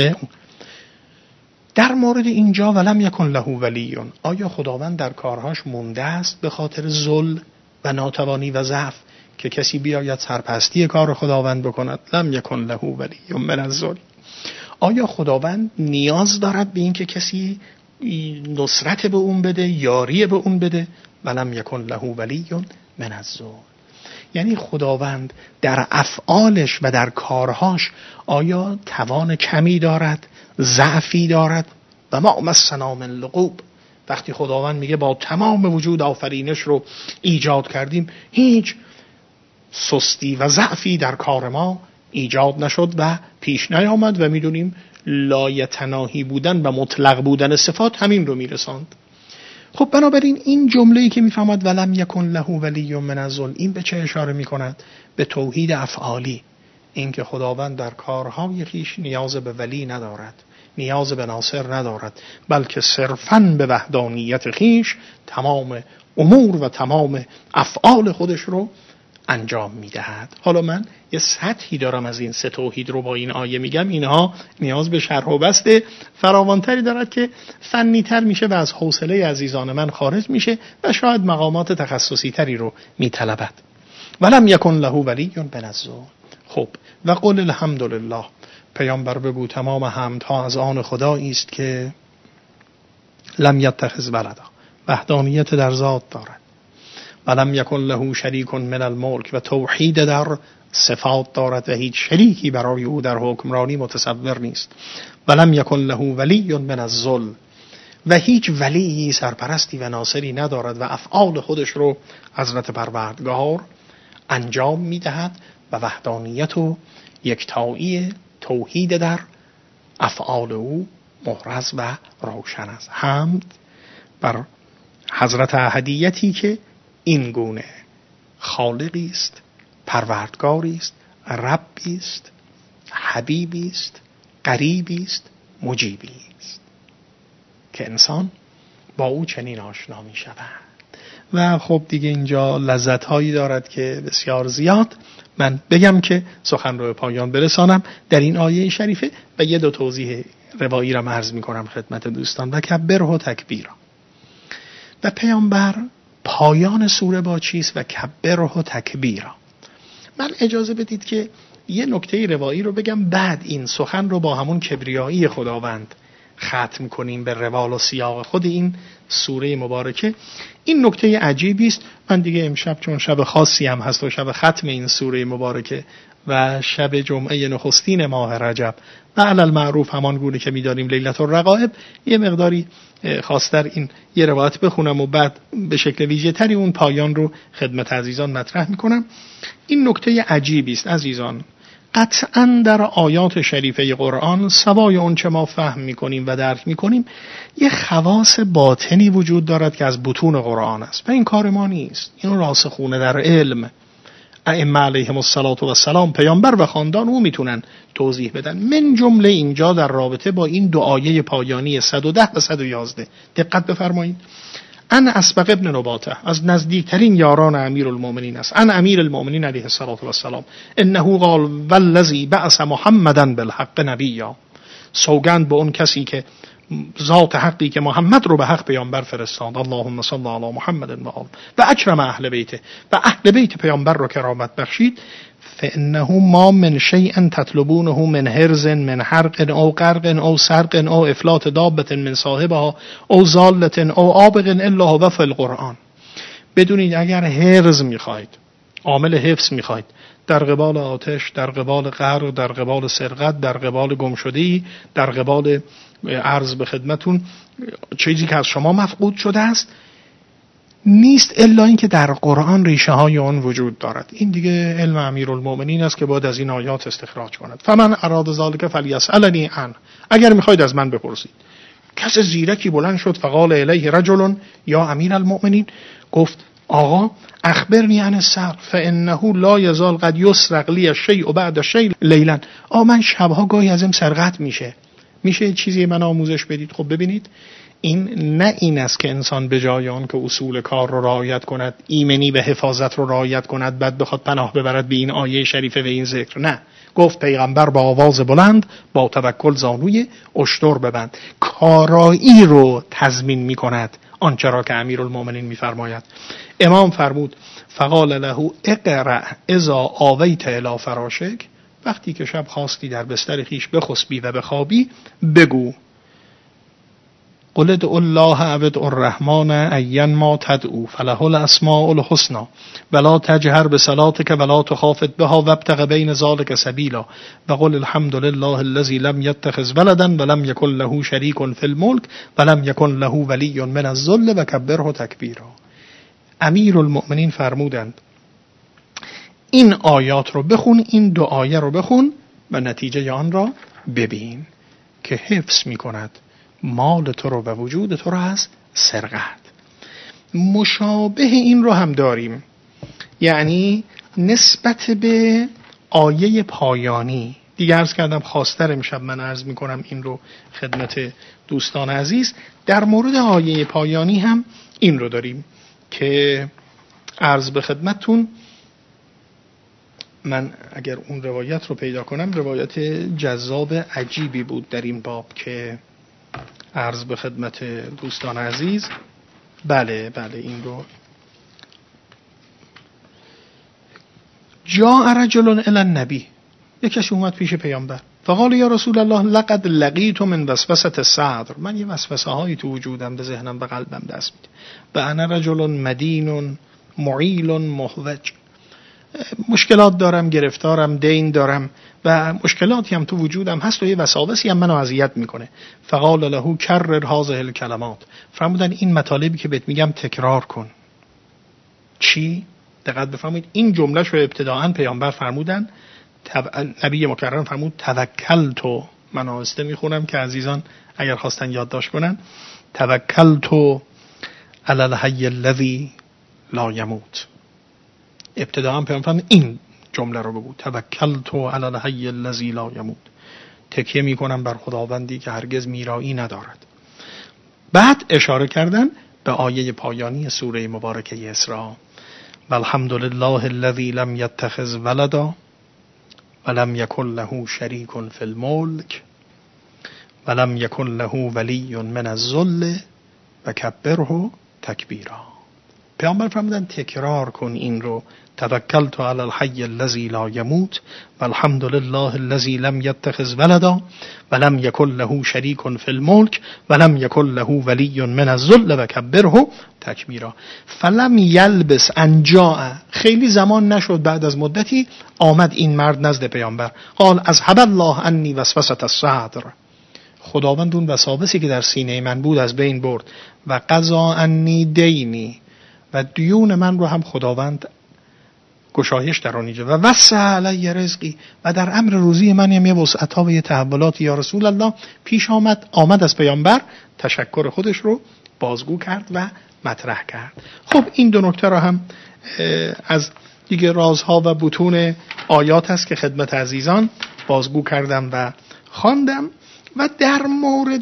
S1: در مورد اینجا ولم یکن له ولیون، آیا خداوند در کارهاش مونده است به خاطر ذل و ناتوانی و ضعف که کسی بیاید سرپرستی کار خداوند بکند؟ لم یکن له ولی من الذل. آیا خداوند نیاز دارد به این که کسی نصرت به اون بده، یاری به اون بده؟ ولم یکن له ولی من الذل. یعنی خداوند در افعالش و در کارهاش آیا توان کمی دارد، ضعفی دارد؟ و ما مسنا من لغوب. وقتی خداوند میگه با تمام وجود آفرینش رو ایجاد کردیم، هیچ سستی و ضعفی در کار ما ایجاد نشد و پیش نیامد و میدونیم لایتناهی بودن و مطلق بودن صفات همین رو میرساند. خب بنابراین این جمله‌ای که میفهمد ولم یکن له ولی من الذل، این به چه اشاره میکند؟ به توحید افعالی، این که خداوند در کارهای خویش نیاز به ولی ندارد، نیاز به ناصر ندارد، بلکه صرفاً به وحدانیت خویش تمام امور و تمام افعال خودش رو انجام میدهد. حالا من یه سطحی دارم از این سه توحید رو با این آیه میگم، اینها نیاز به شرح و بسط فراوانتری دارد که فنی تر میشه و از حوصله عزیزان من خارج میشه و شاید مقامات تخصصی تری رو میطلبد. ولم یکن له ولی من الذل. خب و قل الحمدلله، پیامبر بگو تمام حمدها از آن خدایی است که لم یتخذ ولدا، وحدانیت در ذات دارد، ولم یکن له شریک من الملک، و توحید در صفات دارد و هیچ شریکی برای او در حکمرانی متصور نیست. ولم یکن له ولی من الذل، و هیچ ولی سرپرستی و ناصری ندارد و افعال خودش رو حضرت پروردگار انجام میدهد و وحدانیت و یکتایی توحید در افعال او محرز و روشن است. حمد بر حضرت احدیتی که این گونه خالقی است، پروردگاری است، ربی است، حبیبی است، قریبی است، مجیبی است که انسان با او چنین آشنا می شود. و خب دیگه اینجا لذت هایی دارد که بسیار زیاد. من بگم که سخن رو به پایان برسانم در این آیه شریفه و یه دو توضیح روایی را عرض می کنم خدمت دوستان. و کبره تکبیرا، و پیامبر پایان سوره با چیست؟ و کبره تکبیرا. من اجازه بدید که یه نکته روایی رو بگم، بعد این سخن رو با همون کبریایی خداوند ختم کنیم به روال و سیاق خود این سوره مبارکه. این نکته عجیبی است. من دیگه امشب چون شب خاصی هم هست و شب ختم این سوره مبارکه و شب جمعه نخستین ماه رجب و علی المعروف همان گونه که می‌دانیم لیلة الرغائب، یه مقداری خواستر این یه روایت بخونم و بعد به شکل ویژه تری اون پایان رو خدمت عزیزان مطرح می‌کنم. این نکته عجیبی است عزیزان. قطعاً در آیات شریفه قرآن سوای اون چه ما فهم میکنیم و درک میکنیم یه خواص باطنی وجود دارد که از بطون قرآن است و این کار ما نیست. این راسخونه در علم ائمه علیهم السلام، پیامبر و خاندان او میتونن توضیح بدن. من جمله اینجا در رابطه با این دو آیه پایانی 110 و 111 دقت بفرمایید. ان اسبق ابن نباته از نزدیکترین یاران امیرالمومنین است. ان امیرالمومنین علیه السلام انه قال والذی بعث محمدا بالحق نبیا، سوگند به اون کسی که ذات حقی که محمد رو به حق پیامبر فرستاد. اللهم صل علی محمد و آل و اکرم اهل بیته، و اهل بیت پیامبر رو کرامت بخشید. فانه ما من شیء تطلبونه من هرز من حرق او غرق او سرق او افلات دابه من صاحبها او ضاله او عابق الا هو فی القرآن. بدونید اگر هرز میخواید، عامل حفظ میخواید در قبال آتش، در قبال غرق، در قبال سرقت، در قبال گمشدگی، در قبال عرض به خدمتون چیزی که از شما مفقود شده است، نیست الا این که در قرآن ریشه های آن وجود دارد. این دیگه علم امیرالمومنین است که باید از این آیات استخراج کند. فمن اراد ذلک فلیسألنی عنه، اگر میخواید از من بپرسید. کس زیرکی بلند شد فقال الیه رجل یا امیرالمومنین، گفت آقا اخبرنی عن السرق فانه لا یزال قد یسرق لی الشیء بعد الشیء لیلا. من شبها گاهی ازم سرقت میشه چیزی من آموزش بدید. خب ببینید این نه این است که انسان به جای آن که اصول کار رو رعایت کند، ایمنی به حفاظت رو رعایت کند، بعد بخواد پناه ببرد به این آیه شریفه و این ذکر. نه، گفت پیغمبر با آواز بلند با توکل زانوی اشتر ببند. کارایی رو تضمین میکند آنچه را که امیرالمومنین میفرماید. امام فرمود فقال له اقرأ اذا آویت الی فراشک، وقتی که شب خواستی در بستر خیش بخسبی و بخوابی بگو قل ادعوا الله او ادعوا الرحمن ايا ما تدعو فله الاسماء الحسنى ولا تجهر بصلاتك ولا تخافت بها وابتغ بين ذلك سبيلا وقل الحمد لله الذي لم يتخذ ولدا ولم يكن له شريك في الملك ولم يكن له ولي من الذل وكبره تكبيرا. امیرالمؤمنین فرمودند این آیات رو بخون، این دو آیه رو بخون و نتیجه آن را ببین که حفظ می‌کند مال تو رو و وجود تو رو از سرقت. مشابه این رو هم داریم، یعنی نسبت به آیه پایانی. دیگه عرض کردم خواستر امشب من عرض میکنم این رو خدمت دوستان عزیز. در مورد آیه پایانی هم این رو داریم که عرض به خدمتتون، من اگر اون روایت رو پیدا کنم، روایت جذاب عجیبی بود در این باب که عرض به خدمت دوستان عزیز. بله این رو جاء رجل الی النبی، یک کسی اومد پیش پیامبر فقال یا رسول الله لقد لقیت من وسوسه الصدر، من یه وسوسه هایی تو وجودم، به ذهنم، به قلبم دست میده. و انا رجل مدین معیل محوج، مشکلات دارم، گرفتارم، دین دارم و مشکلاتی هم تو وجودم هست و یه وساوسی هم منو اذیت میکنه. فقال له کرر هذه الکلمات، فرمودن این مطالبی که بهت میگم تکرار کن. چی؟ دقت بفرمایید این جمله شو ابتداءً پیامبر فرمودن، نبی مکرم فرمود توکلت من آهسته میخونم که عزیزان اگر خواستن یادداشت کنن. توکلت علی الحی الذی لا یموت. ابتداء پیامبر این جمله رو بگو، توکلت علی الحی الذی لا یموت، تکیه میکنم بر خداوندی که هرگز میرایی ندارد. بعد اشاره کردن به آیه پایانی سوره مبارکه اسراء، والحمد لله الذی لم یتخذ ولدا ولم یکن له شریک فی الملک ولم یکن له ولی من الذل وکبره تکبیرا. پیامبر فرمودن تکرار کن این رو، توکلت علی الحی الذی لا یموت والحمد لله الذی لم یتخذ ولدا ولم یکن له شریک فی الملک ولم یکن له ولی من الذل وکبره تکبیرا. فلم یلبس ان جاء، خیلی زمان نشد بعد از مدتی آمد این مرد نزد پیامبر، قال اذهب الله عنی وسوسة الصدر، خداوند اون وساوسی که در سینه من بود از بین برد، و قضا عنی دینی، و دیون من رو هم خداوند گشایش در آن و وسع علی رزقی، و در امر روزی من هم یه وسعت‌ها و یه تحولاتی یا رسول الله پیش آمد از پیامبر تشکر خودش رو بازگو کرد و مطرح کرد. خب این دو نکته را هم از دیگه رازها و بطون آیات هست که خدمت عزیزان بازگو کردم و خواندم. و در مورد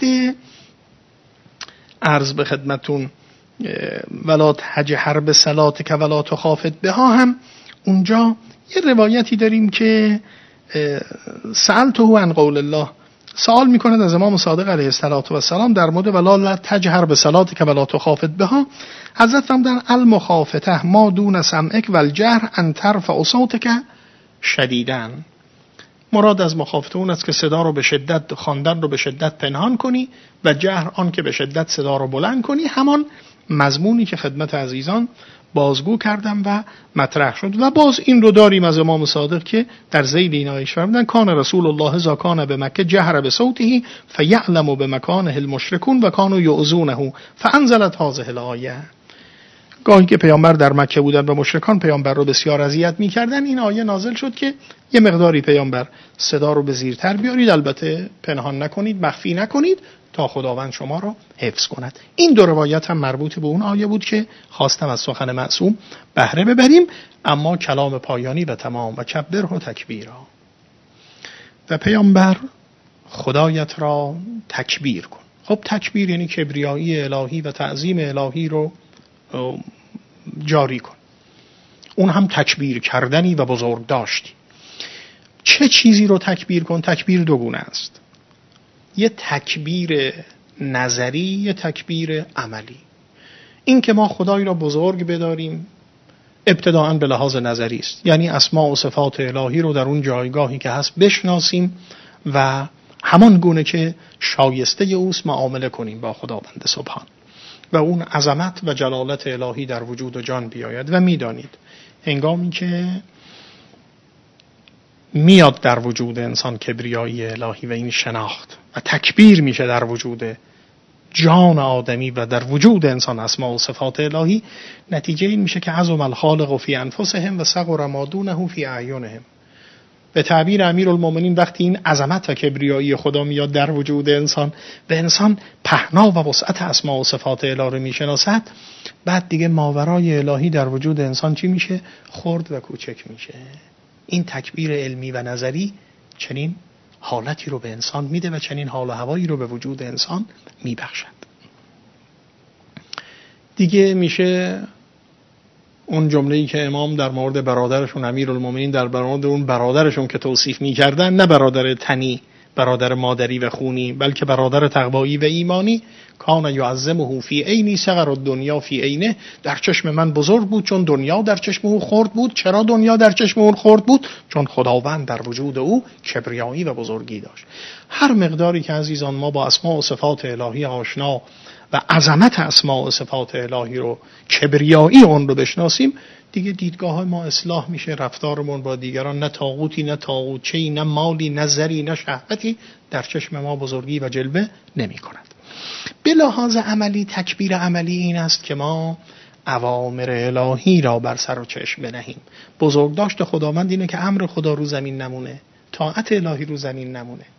S1: عرض به خدمتون ولا تجهر بصلاتک ولا تخافت بها، هم اونجا یه روایتی داریم که سألته عن قول الله، سوال میکند از امام صادق علیه السلام در مورد ولا تجهر بصلاتک ولا تخافت بها. حضرت فرمودن المخافته ما دون سمعک والجهر ان ترفع صوتک شدیداً، مراد از مخافته اون است که صدا رو به شدت خواندن رو به شدت پنهان کنی و جهر آن که به شدت صدا رو بلند کنی. همان مضمونی که خدمت عزیزان بازگو کردم و مطرح شد. و باز این رو داریم از امام صادق که در ذیل این آیه فرمودن کان رسول الله اذا کان بمکه جهر بصوته فیعلم بمکانه المشرکون و کانوا یؤذونه فانزلت هذه الآیه. گاهی که پیامبر در مکه بودن و مشرکان پیامبر رو بسیار اذیت می‌کردن، این آیه نازل شد که یه مقداری پیامبر صدا رو به زیرتر بیارید، البته پنهان نکنید، مخفی نکنید تا خداوند شما رو حفظ کند. این دو روایت هم مربوط به اون آیه بود که خواستم از سخن معصوم بهره ببریم. اما کلام پایانی و تمام و کبره و تکبیرا، و پیامبر خدایت را تکبیر کن. خب تکبیر یعنی کبریایی الهی و تعظیم الهی رو جاری کن. اون هم تکبیر کردنی و بزرگ داشتی. چه چیزی رو تکبیر کن؟ تکبیر دو گونه است، یه تکبیر نظری، یه تکبیر عملی. این که ما خدای را بزرگ بداریم ابتداءً به لحاظ نظری است، یعنی اسماء و صفات الهی رو در اون جایگاهی که هست بشناسیم و همان گونه که شایسته اوست معامله کنیم با خداوند سبحان، و اون عظمت و جلالت الهی در وجود و جان بیاید. و میدانید هنگامی که میاد در وجود انسان کبریایی الهی و این شناخت و تکبیر میشه در وجود جان آدمی و در وجود انسان اسماء و صفات الهی، نتیجه این میشه که عظم الخالق فی انفسهم و صغر ما دونه فی اعینهم. به تعبیر امیرالمومنین وقتی این عظمت و کبریایی خدا میاد در وجود انسان و انسان پهنا و وسعت اسماء و صفات الهی رو میشناسد، بعد دیگه ماورای الهی در وجود انسان چی میشه؟ خرد و کوچک میشه. این تکبیر علمی و نظری چنین حالتی رو به انسان میده و چنین حال و هوایی رو به وجود انسان میبخشد. دیگه میشه اون جمله‌ای که امام در مورد برادرشون امیرالمومنین در مورد اون برادرشون که توصیف می‌کردن، نه برادر تنی، برادر مادری و خونی، بلکه برادر تقوایی و ایمانی، کان یعظمه فی عینی صغر الدنیا فی عینه، در چشم من بزرگ بود چون دنیا در چشم او خرد بود. چرا دنیا در چشم او خرد بود؟ چون خداوند در وجود او کبریایی و بزرگی داشت. هر مقداری که عزیزان ما با اسماء و صفات الهی آشنا و عظمت اسماء و صفات الهی رو، کبریایی اون رو بشناسیم، دیگه دیدگاه ما اصلاح میشه، رفتارمون با دیگران نه طاغوتی نه طاغوتچه‌ای نه مالی نه زری نه شهوتی در چشم ما بزرگی و جلوه نمی کند. به لحاظ عملی تکبیر عملی این است که ما اوامر الهی را بر سر و چشم بنهیم. بزرگداشت خداوند اینه که امر خدا رو زمین نمونه، طاعت الهی رو زمین نمونه.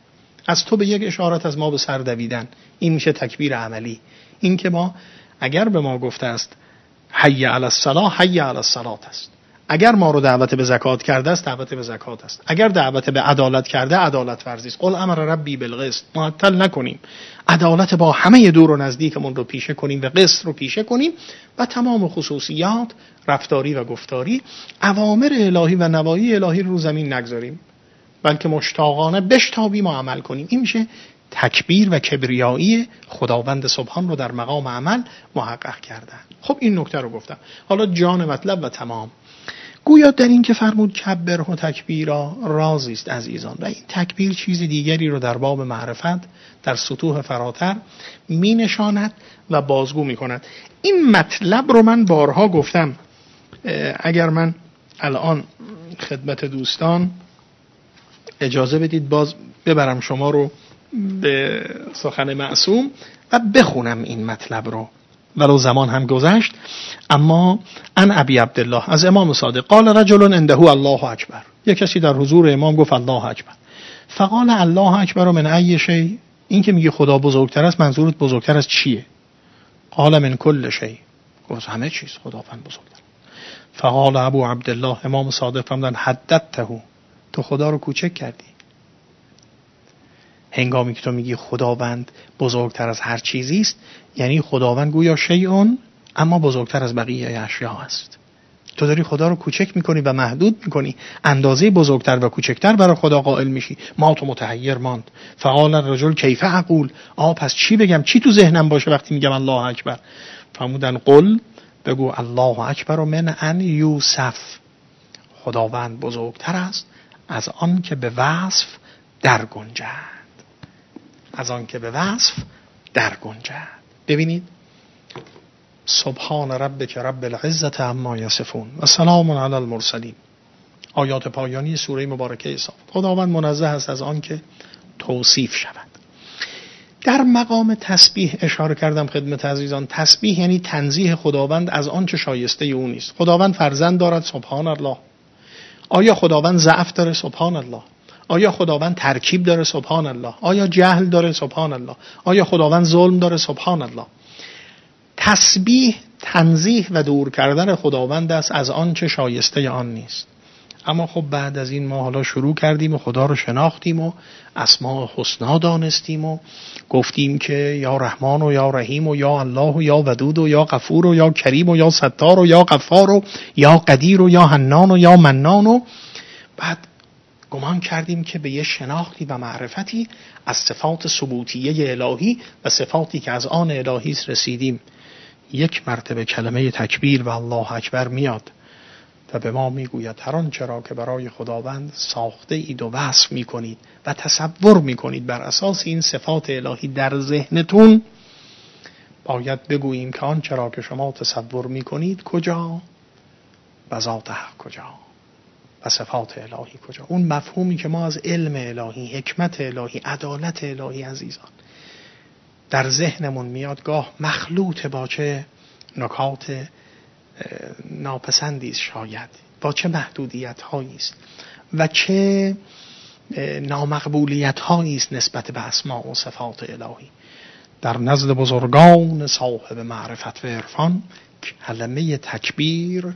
S1: از تو به یک اشارت از ما به سر دویدن. این میشه تکبیر عملی. این که ما اگر به ما گفته است حی علی الصلاة، حی علی الصلاة است. اگر ما رو دعوت به زکات کرده است، دعوت به زکات است. اگر دعوت به عدالت کرده، عدالت ورزی است. قل امر ربی بالقسط. معطل نکنیم، عدالت با همه دور و نزدیکمون رو پیشه کنیم و قسط رو پیشه کنیم و تمام خصوصیات رفتاری و گفتاری، اوامر الهی و نواهی الهی رو زمین نگذاریم، بلکه مشتاقانه بشتابیم و عمل کنیم. این میشه تکبیر و کبریایی خداوند سبحان رو در مقام عمل محقق کردن. خب این نکته رو گفتم. حالا جان مطلب و تمام. گویا در این که فرمود کبر و تکبیرا رازی است عزیزان، و این تکبیر چیز دیگری رو در باب معرفت در سطوح فراتر می نشاند و بازگو می کند. این مطلب رو من بارها گفتم. اگر من الان خدمت دوستان اجازه بدید باز ببرم شما رو به سخن معصوم و بخونم این مطلب رو، ولو زمان هم گذشت. اما ان ابی عبدالله، از امام صادق، قال رجل عنده الله اکبر، یک کسی در حضور امام گفت الله اکبر. فقال الله اکبر من ای شیء، این که میگه خدا بزرگتر است منظورت بزرگتر از چیه؟ قال من کل شیء، گفت همه چیز خداوند بزرگتر. فقال ابو عبدالله، امام صادق فرمودند حددته، تو خدا رو کوچک کردی. هنگامی که تو میگی خداوند بزرگتر از هر چیزی است، یعنی خداوند گویا شیئون اما بزرگتر از بقیه اشیا است. تو داری خدا رو کوچک میکنی و محدود میکنی، اندازه بزرگتر و کوچکتر برای خدا قائل میشی. ما تو متحیر ماند. فقال الرجل کیف اقول، پس چی بگم، چی تو ذهنم باشه وقتی میگم الله اکبر؟ فرمودن قل، بگو الله اکبر من ان یوسف، خداوند بزرگتر است از آن که به وصف در گنجد، از آن که به وصف در گنجد. ببینید، سبحان ربک رب العزة عما یصفون و سلام علی المرسلین، آیات پایانی سوره مبارکه صافات. خداوند منزه است از آن که توصیف شود. در مقام تسبیح اشاره کردم خدمت عزیزان. تسبیح یعنی تنزیه خداوند از آن چه شایسته او نیست. خداوند فرزند دارد، سبحان الله. آیا خداوند ضعف داره؟ سبحان الله. آیا خداوند ترکیب داره؟ سبحان الله. آیا جهل داره؟ سبحان الله. آیا خداوند ظلم داره؟ سبحان الله. تسبیح تنزیه و دور کردن خداوند است از آن چه شایسته آن نیست. اما خب بعد از این ما حالا شروع کردیم و خدا رو شناختیم و اسماء حسنا دانستیم و گفتیم که یا رحمان و یا رحیم و یا الله و یا ودود و یا غفور و یا کریم و یا ستار و یا غفار و یا قدیر و یا حنان و یا منان، و بعد گمان کردیم که به یه شناختی و معرفتی از صفات ثبوتیه الهی و صفاتی که از آن الهی رسیدیم. یک مرتبه کلمه تکبیر و الله اکبر میاد و به ما میگوید هر آنچه را که برای خداوند ساخته اید و وصف میکنید و تصور میکنید بر اساس این صفات الهی در ذهنتون، باید بگوییم که آنچه را که شما تصور میکنید کجا و ذات حق کجا و صفات الهی کجا. اون مفهومی که ما از علم الهی، حکمت الهی، عدالت الهی عزیزان در ذهنمون میاد، گاه مخلوط با چه نکات ناپسندی است، شاید با چه محدودیت هایی است و چه نامقبولیت هایی است نسبت به اسماء و صفات الهی. در نزد بزرگان صاحب معرفت و عرفان کلمه تکبیر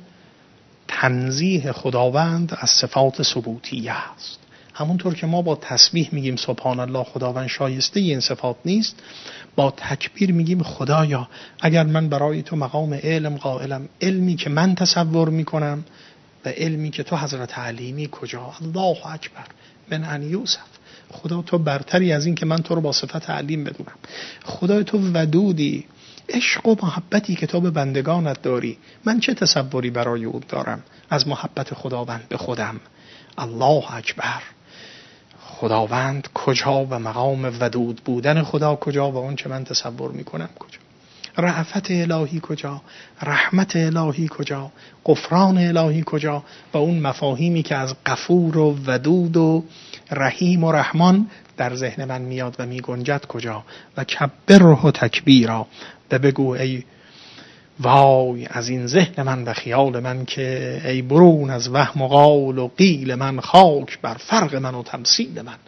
S1: تنزیه خداوند از صفات ثبوتیه است. همونطور که ما با تسبیح میگیم سبحان الله خداوند شایسته این صفات نیست، با تکبیر میگیم خدایا اگر من برای تو مقام علم قائلم، علمی که من تصور میکنم و علمی که تو حضرت علیمی کجا؟ الله اکبر من ان یوسف. خدا تو برتری از این که من تو رو با صفت علیم بدونم. خدا تو ودودی، عشق و محبتی که تو به بندگانت داری، من چه تصوری برای او دارم از محبت خداوند به خودم؟ الله اکبر. خداوند کجا و مقام ودود بودن خدا کجا و اون چه من تصور میکنم کجا؟ رأفت الهی کجا؟ رحمت الهی کجا؟ غفران الهی کجا؟ و اون مفاهیمی که از غفور و ودود و رحیم و رحمان در ذهن من میاد و میگنجد کجا؟ و کبره تکبیرا، و بگو ای وای از این ذهن من و خیال من که ای برون از وهم و قال و قیل من، خاک بر فرق من و تمثیل من،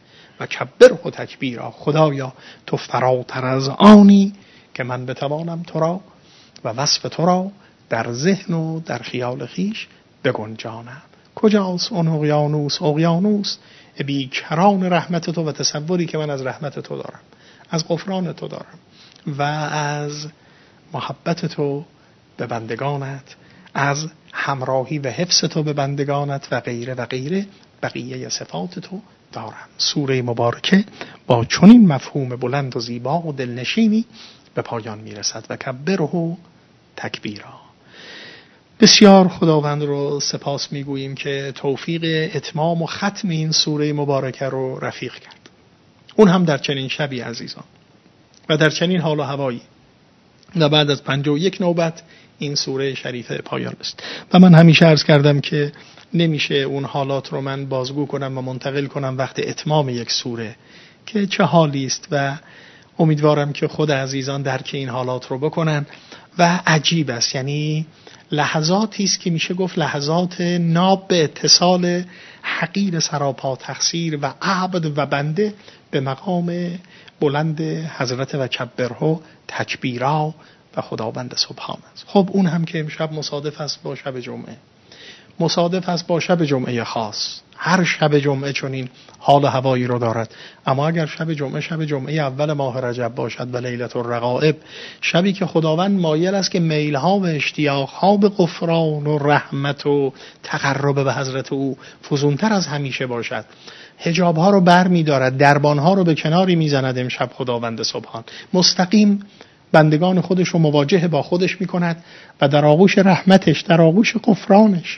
S1: و کبره تکبیرا. خدایا تو فراتر از آنی که من بتوانم تو را و وصف تو را در ذهن و در خیال خیش بگنجانم. کجاست اون اقیانوس؟ اقیانوس بیکران رحمت تو و تصوری که من از رحمت تو دارم، از غفران تو دارم و از محبت تو به بندگانت، از همراهی و حفظ تو به بندگانت و غیره و غیره بقیه صفات تو دارم. سوره مبارکه با چنین مفهوم بلند و زیبا و دلنشینی به پایان میرسد و کبره تکبیرا. بسیار خداوند رو سپاس میگوییم که توفیق اتمام و ختم این سوره مبارکه رو رفیق کرد، اون هم در چنین شبی عزیزان و در چنین حال و هوایی و بعد از 51 نوبت این سوره شریفه پایان است. و من همیشه عرض کردم که نمیشه اون حالات رو من بازگو کنم و منتقل کنم وقت اتمام یک سوره که چه حالی است و امیدوارم که خود عزیزان درک این حالات رو بکنن. و عجیب است، یعنی لحظاتی است که میشه گفت لحظات ناب به اتصال حقیر سراپا تقصیر و عبد و بنده به مقام بلند حضرت و کبره تکبیرا و خداوند سبحان است. خب اون هم که امشب مصادف است با شب جمعه، مصادف است با شب جمعه خاص. هر شب جمعه چنین حال و هوایی رو دارد، اما اگر شب جمعه اول ماه رجب باشد و لیلة الرغائب، شبی که خداوند مایل است که میلها و اشتیاقها به غفران و رحمت و تقرب به حضرت او فزونتر از همیشه باشد، حجابها رو بر می دارد، دربانها رو به کناری می زند، امشب خداوند سبحان مستقیم بندگان خودش رو مواجه با خودش می کند و در آغوش رحمتش، در آغوش غفرانش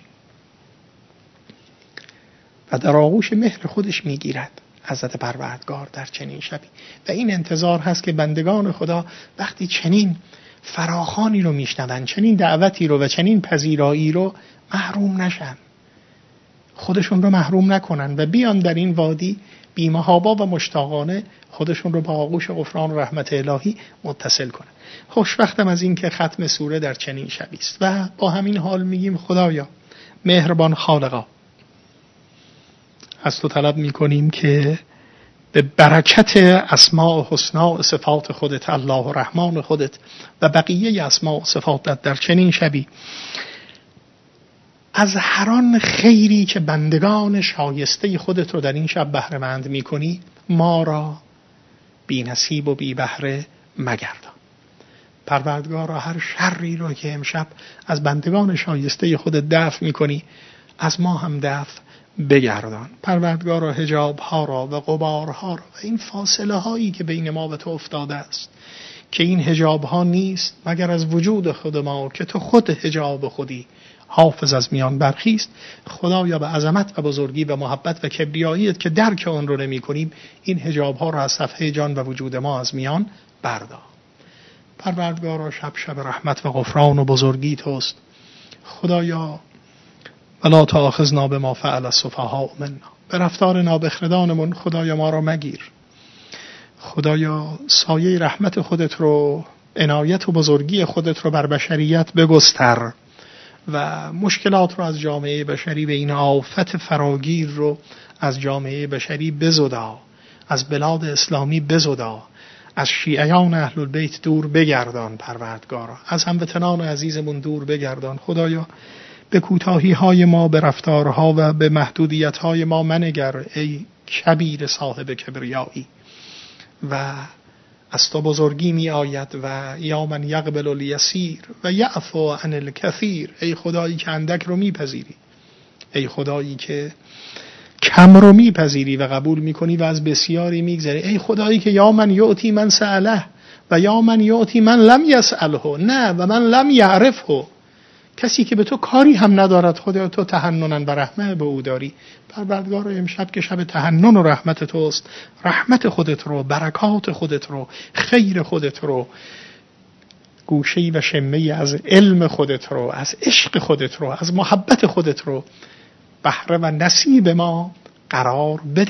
S1: و در آغوش مهر خودش میگیرد حضرت پروردگار در چنین شبی. و این انتظار هست که بندگان خدا وقتی چنین فراخانی رو میشنون، چنین دعوتی رو و چنین پذیرایی رو محروم نشن، خودشون رو محروم نکنن و بیان در این وادی بی‌محابا و مشتاقانه خودشون رو با آغوش غفران و رحمت الهی متصل کنن. خوشبختم از این که ختم سوره در چنین شبی است و با همین حال میگیم خدایا مهربان خالقا، از تو طلب میکنیم که به برکت اسماء و حسنا صفات خودت، الله و رحمان خودت و بقیه اسماء و صفاتت در چنین شبی از هر آن خیری که بندگان شایسته خودت رو در این شب بهره مند میکنی ما را بی نصیب و بی بهره مگردان. پروردگارا هر شری رو که امشب از بندگان شایسته خودت دفع میکنی از ما هم دفع بگردان. پروردگارا حجاب ها را و غبارها را و این فاصله هایی که بین ما و تو افتاده است که این حجاب ها نیست مگر از وجود خود ما که تو خود حجاب خودی، حافظ از میان برخیست. خدایا به عظمت و بزرگی و محبت و کبریاییت که درک آن رو نمی کنیم این حجاب ها را از صفحه جان و وجود ما از میان بردار. پروردگارا شب رحمت و غفران و بزرگی توست. خدایا ولا تأخذنا بما فعل السفهاء منا، به رفتار نابخردانمون خدایا ما را مگیر. خدایا سایه رحمت خودت رو، عنایت و بزرگی خودت رو بر بشریت بگستر و مشکلات رو از جامعه بشری به این آفت فراگیر رو از جامعه بشری بزدا، از بلاد اسلامی بزدا، از شیعیان اهل البیت دور بگردان. پروردگارا از هموطنان عزیزمون دور بگردان. خدایا به کوتاهی های ما، به رفتارها و به محدودیت های ما منگر ای کبیر صاحب کبریایی و از تو بزرگی می آید و یا من یقبل الیسیر و یعفو عن الکثیر. ای خدایی که اندک رو میپذیری، ای خدایی که کم رو میپذیری و قبول میکنی و از بسیاری میگذری، ای خدایی که یا من یعطی من سأله و یا من یعطی من لم یسأله، نه و من لم یعرفه، کسی که به تو کاری هم ندارد خدا تو تحنناً و رحمه به او داری. پروردگار امشب که شب تحنن و رحمت توست، رحمت خودت رو، برکات خودت رو، خیر خودت رو، گوشه‌ای و شمه‌ای از علم خودت رو، از عشق خودت رو، از محبت خودت رو بهره و نصیب ما قرار بده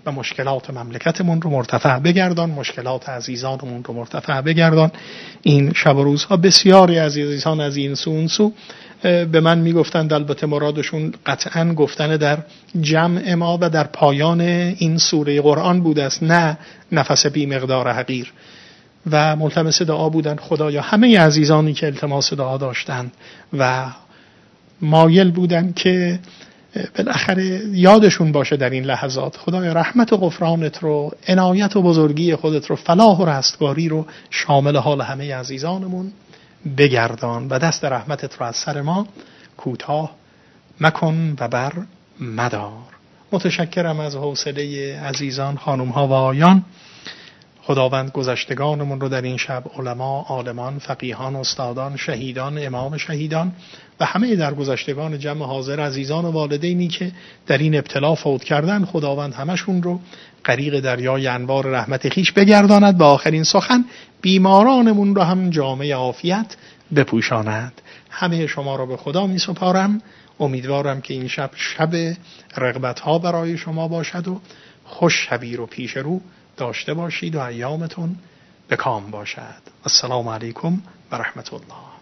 S1: و مشکلات مملکتمون رو مرتفع بگردان، مشکلات عزیزانمون رو مرتفع بگردان. این شب و روزها بسیاری از عزیزان از این سو اون سو به من میگفتند، البته مرادشون قطعاً گفتن در جمع ما و در پایان این سوره قرآن بوده است، نه نفس بی مقدار حقیر، و ملتمس دعا بودند خدایا همه عزیزانی که التماس دعا داشتند و مایل بودند که بالاخره یادشون باشه در این لحظات، خدایا رحمت و غفرانت رو، عنایت و بزرگی خودت رو، فلاح و رستگاری رو شامل حال همه عزیزانمون بگردان و دست رحمتت رو از سر ما کوتاه مکن و بر مدار. متشکرم از حوصله عزیزان، خانم ها و آقایان. خداوند گذشتگانمون رو در این شب، علما، عالمان، فقیهان، استادان، شهیدان، امام شهیدان و همه در گذشتگان جمع حاضر، عزیزان و والدینی که در این ابتلا فوت کردن، خداوند همشون رو غریق دریای انوار رحمت خیش بگرداند و آخرین سخن بیمارانمون رو هم جامعه عافیت بپوشاند. همه شما رو به خدا می سپارم. امیدوارم که این شب شب رغبت ها برای شما باشد و خوش شبی رو پیش رو داشته باشید و ایامتون به کام باشد. السلام علیکم و رحمت الله.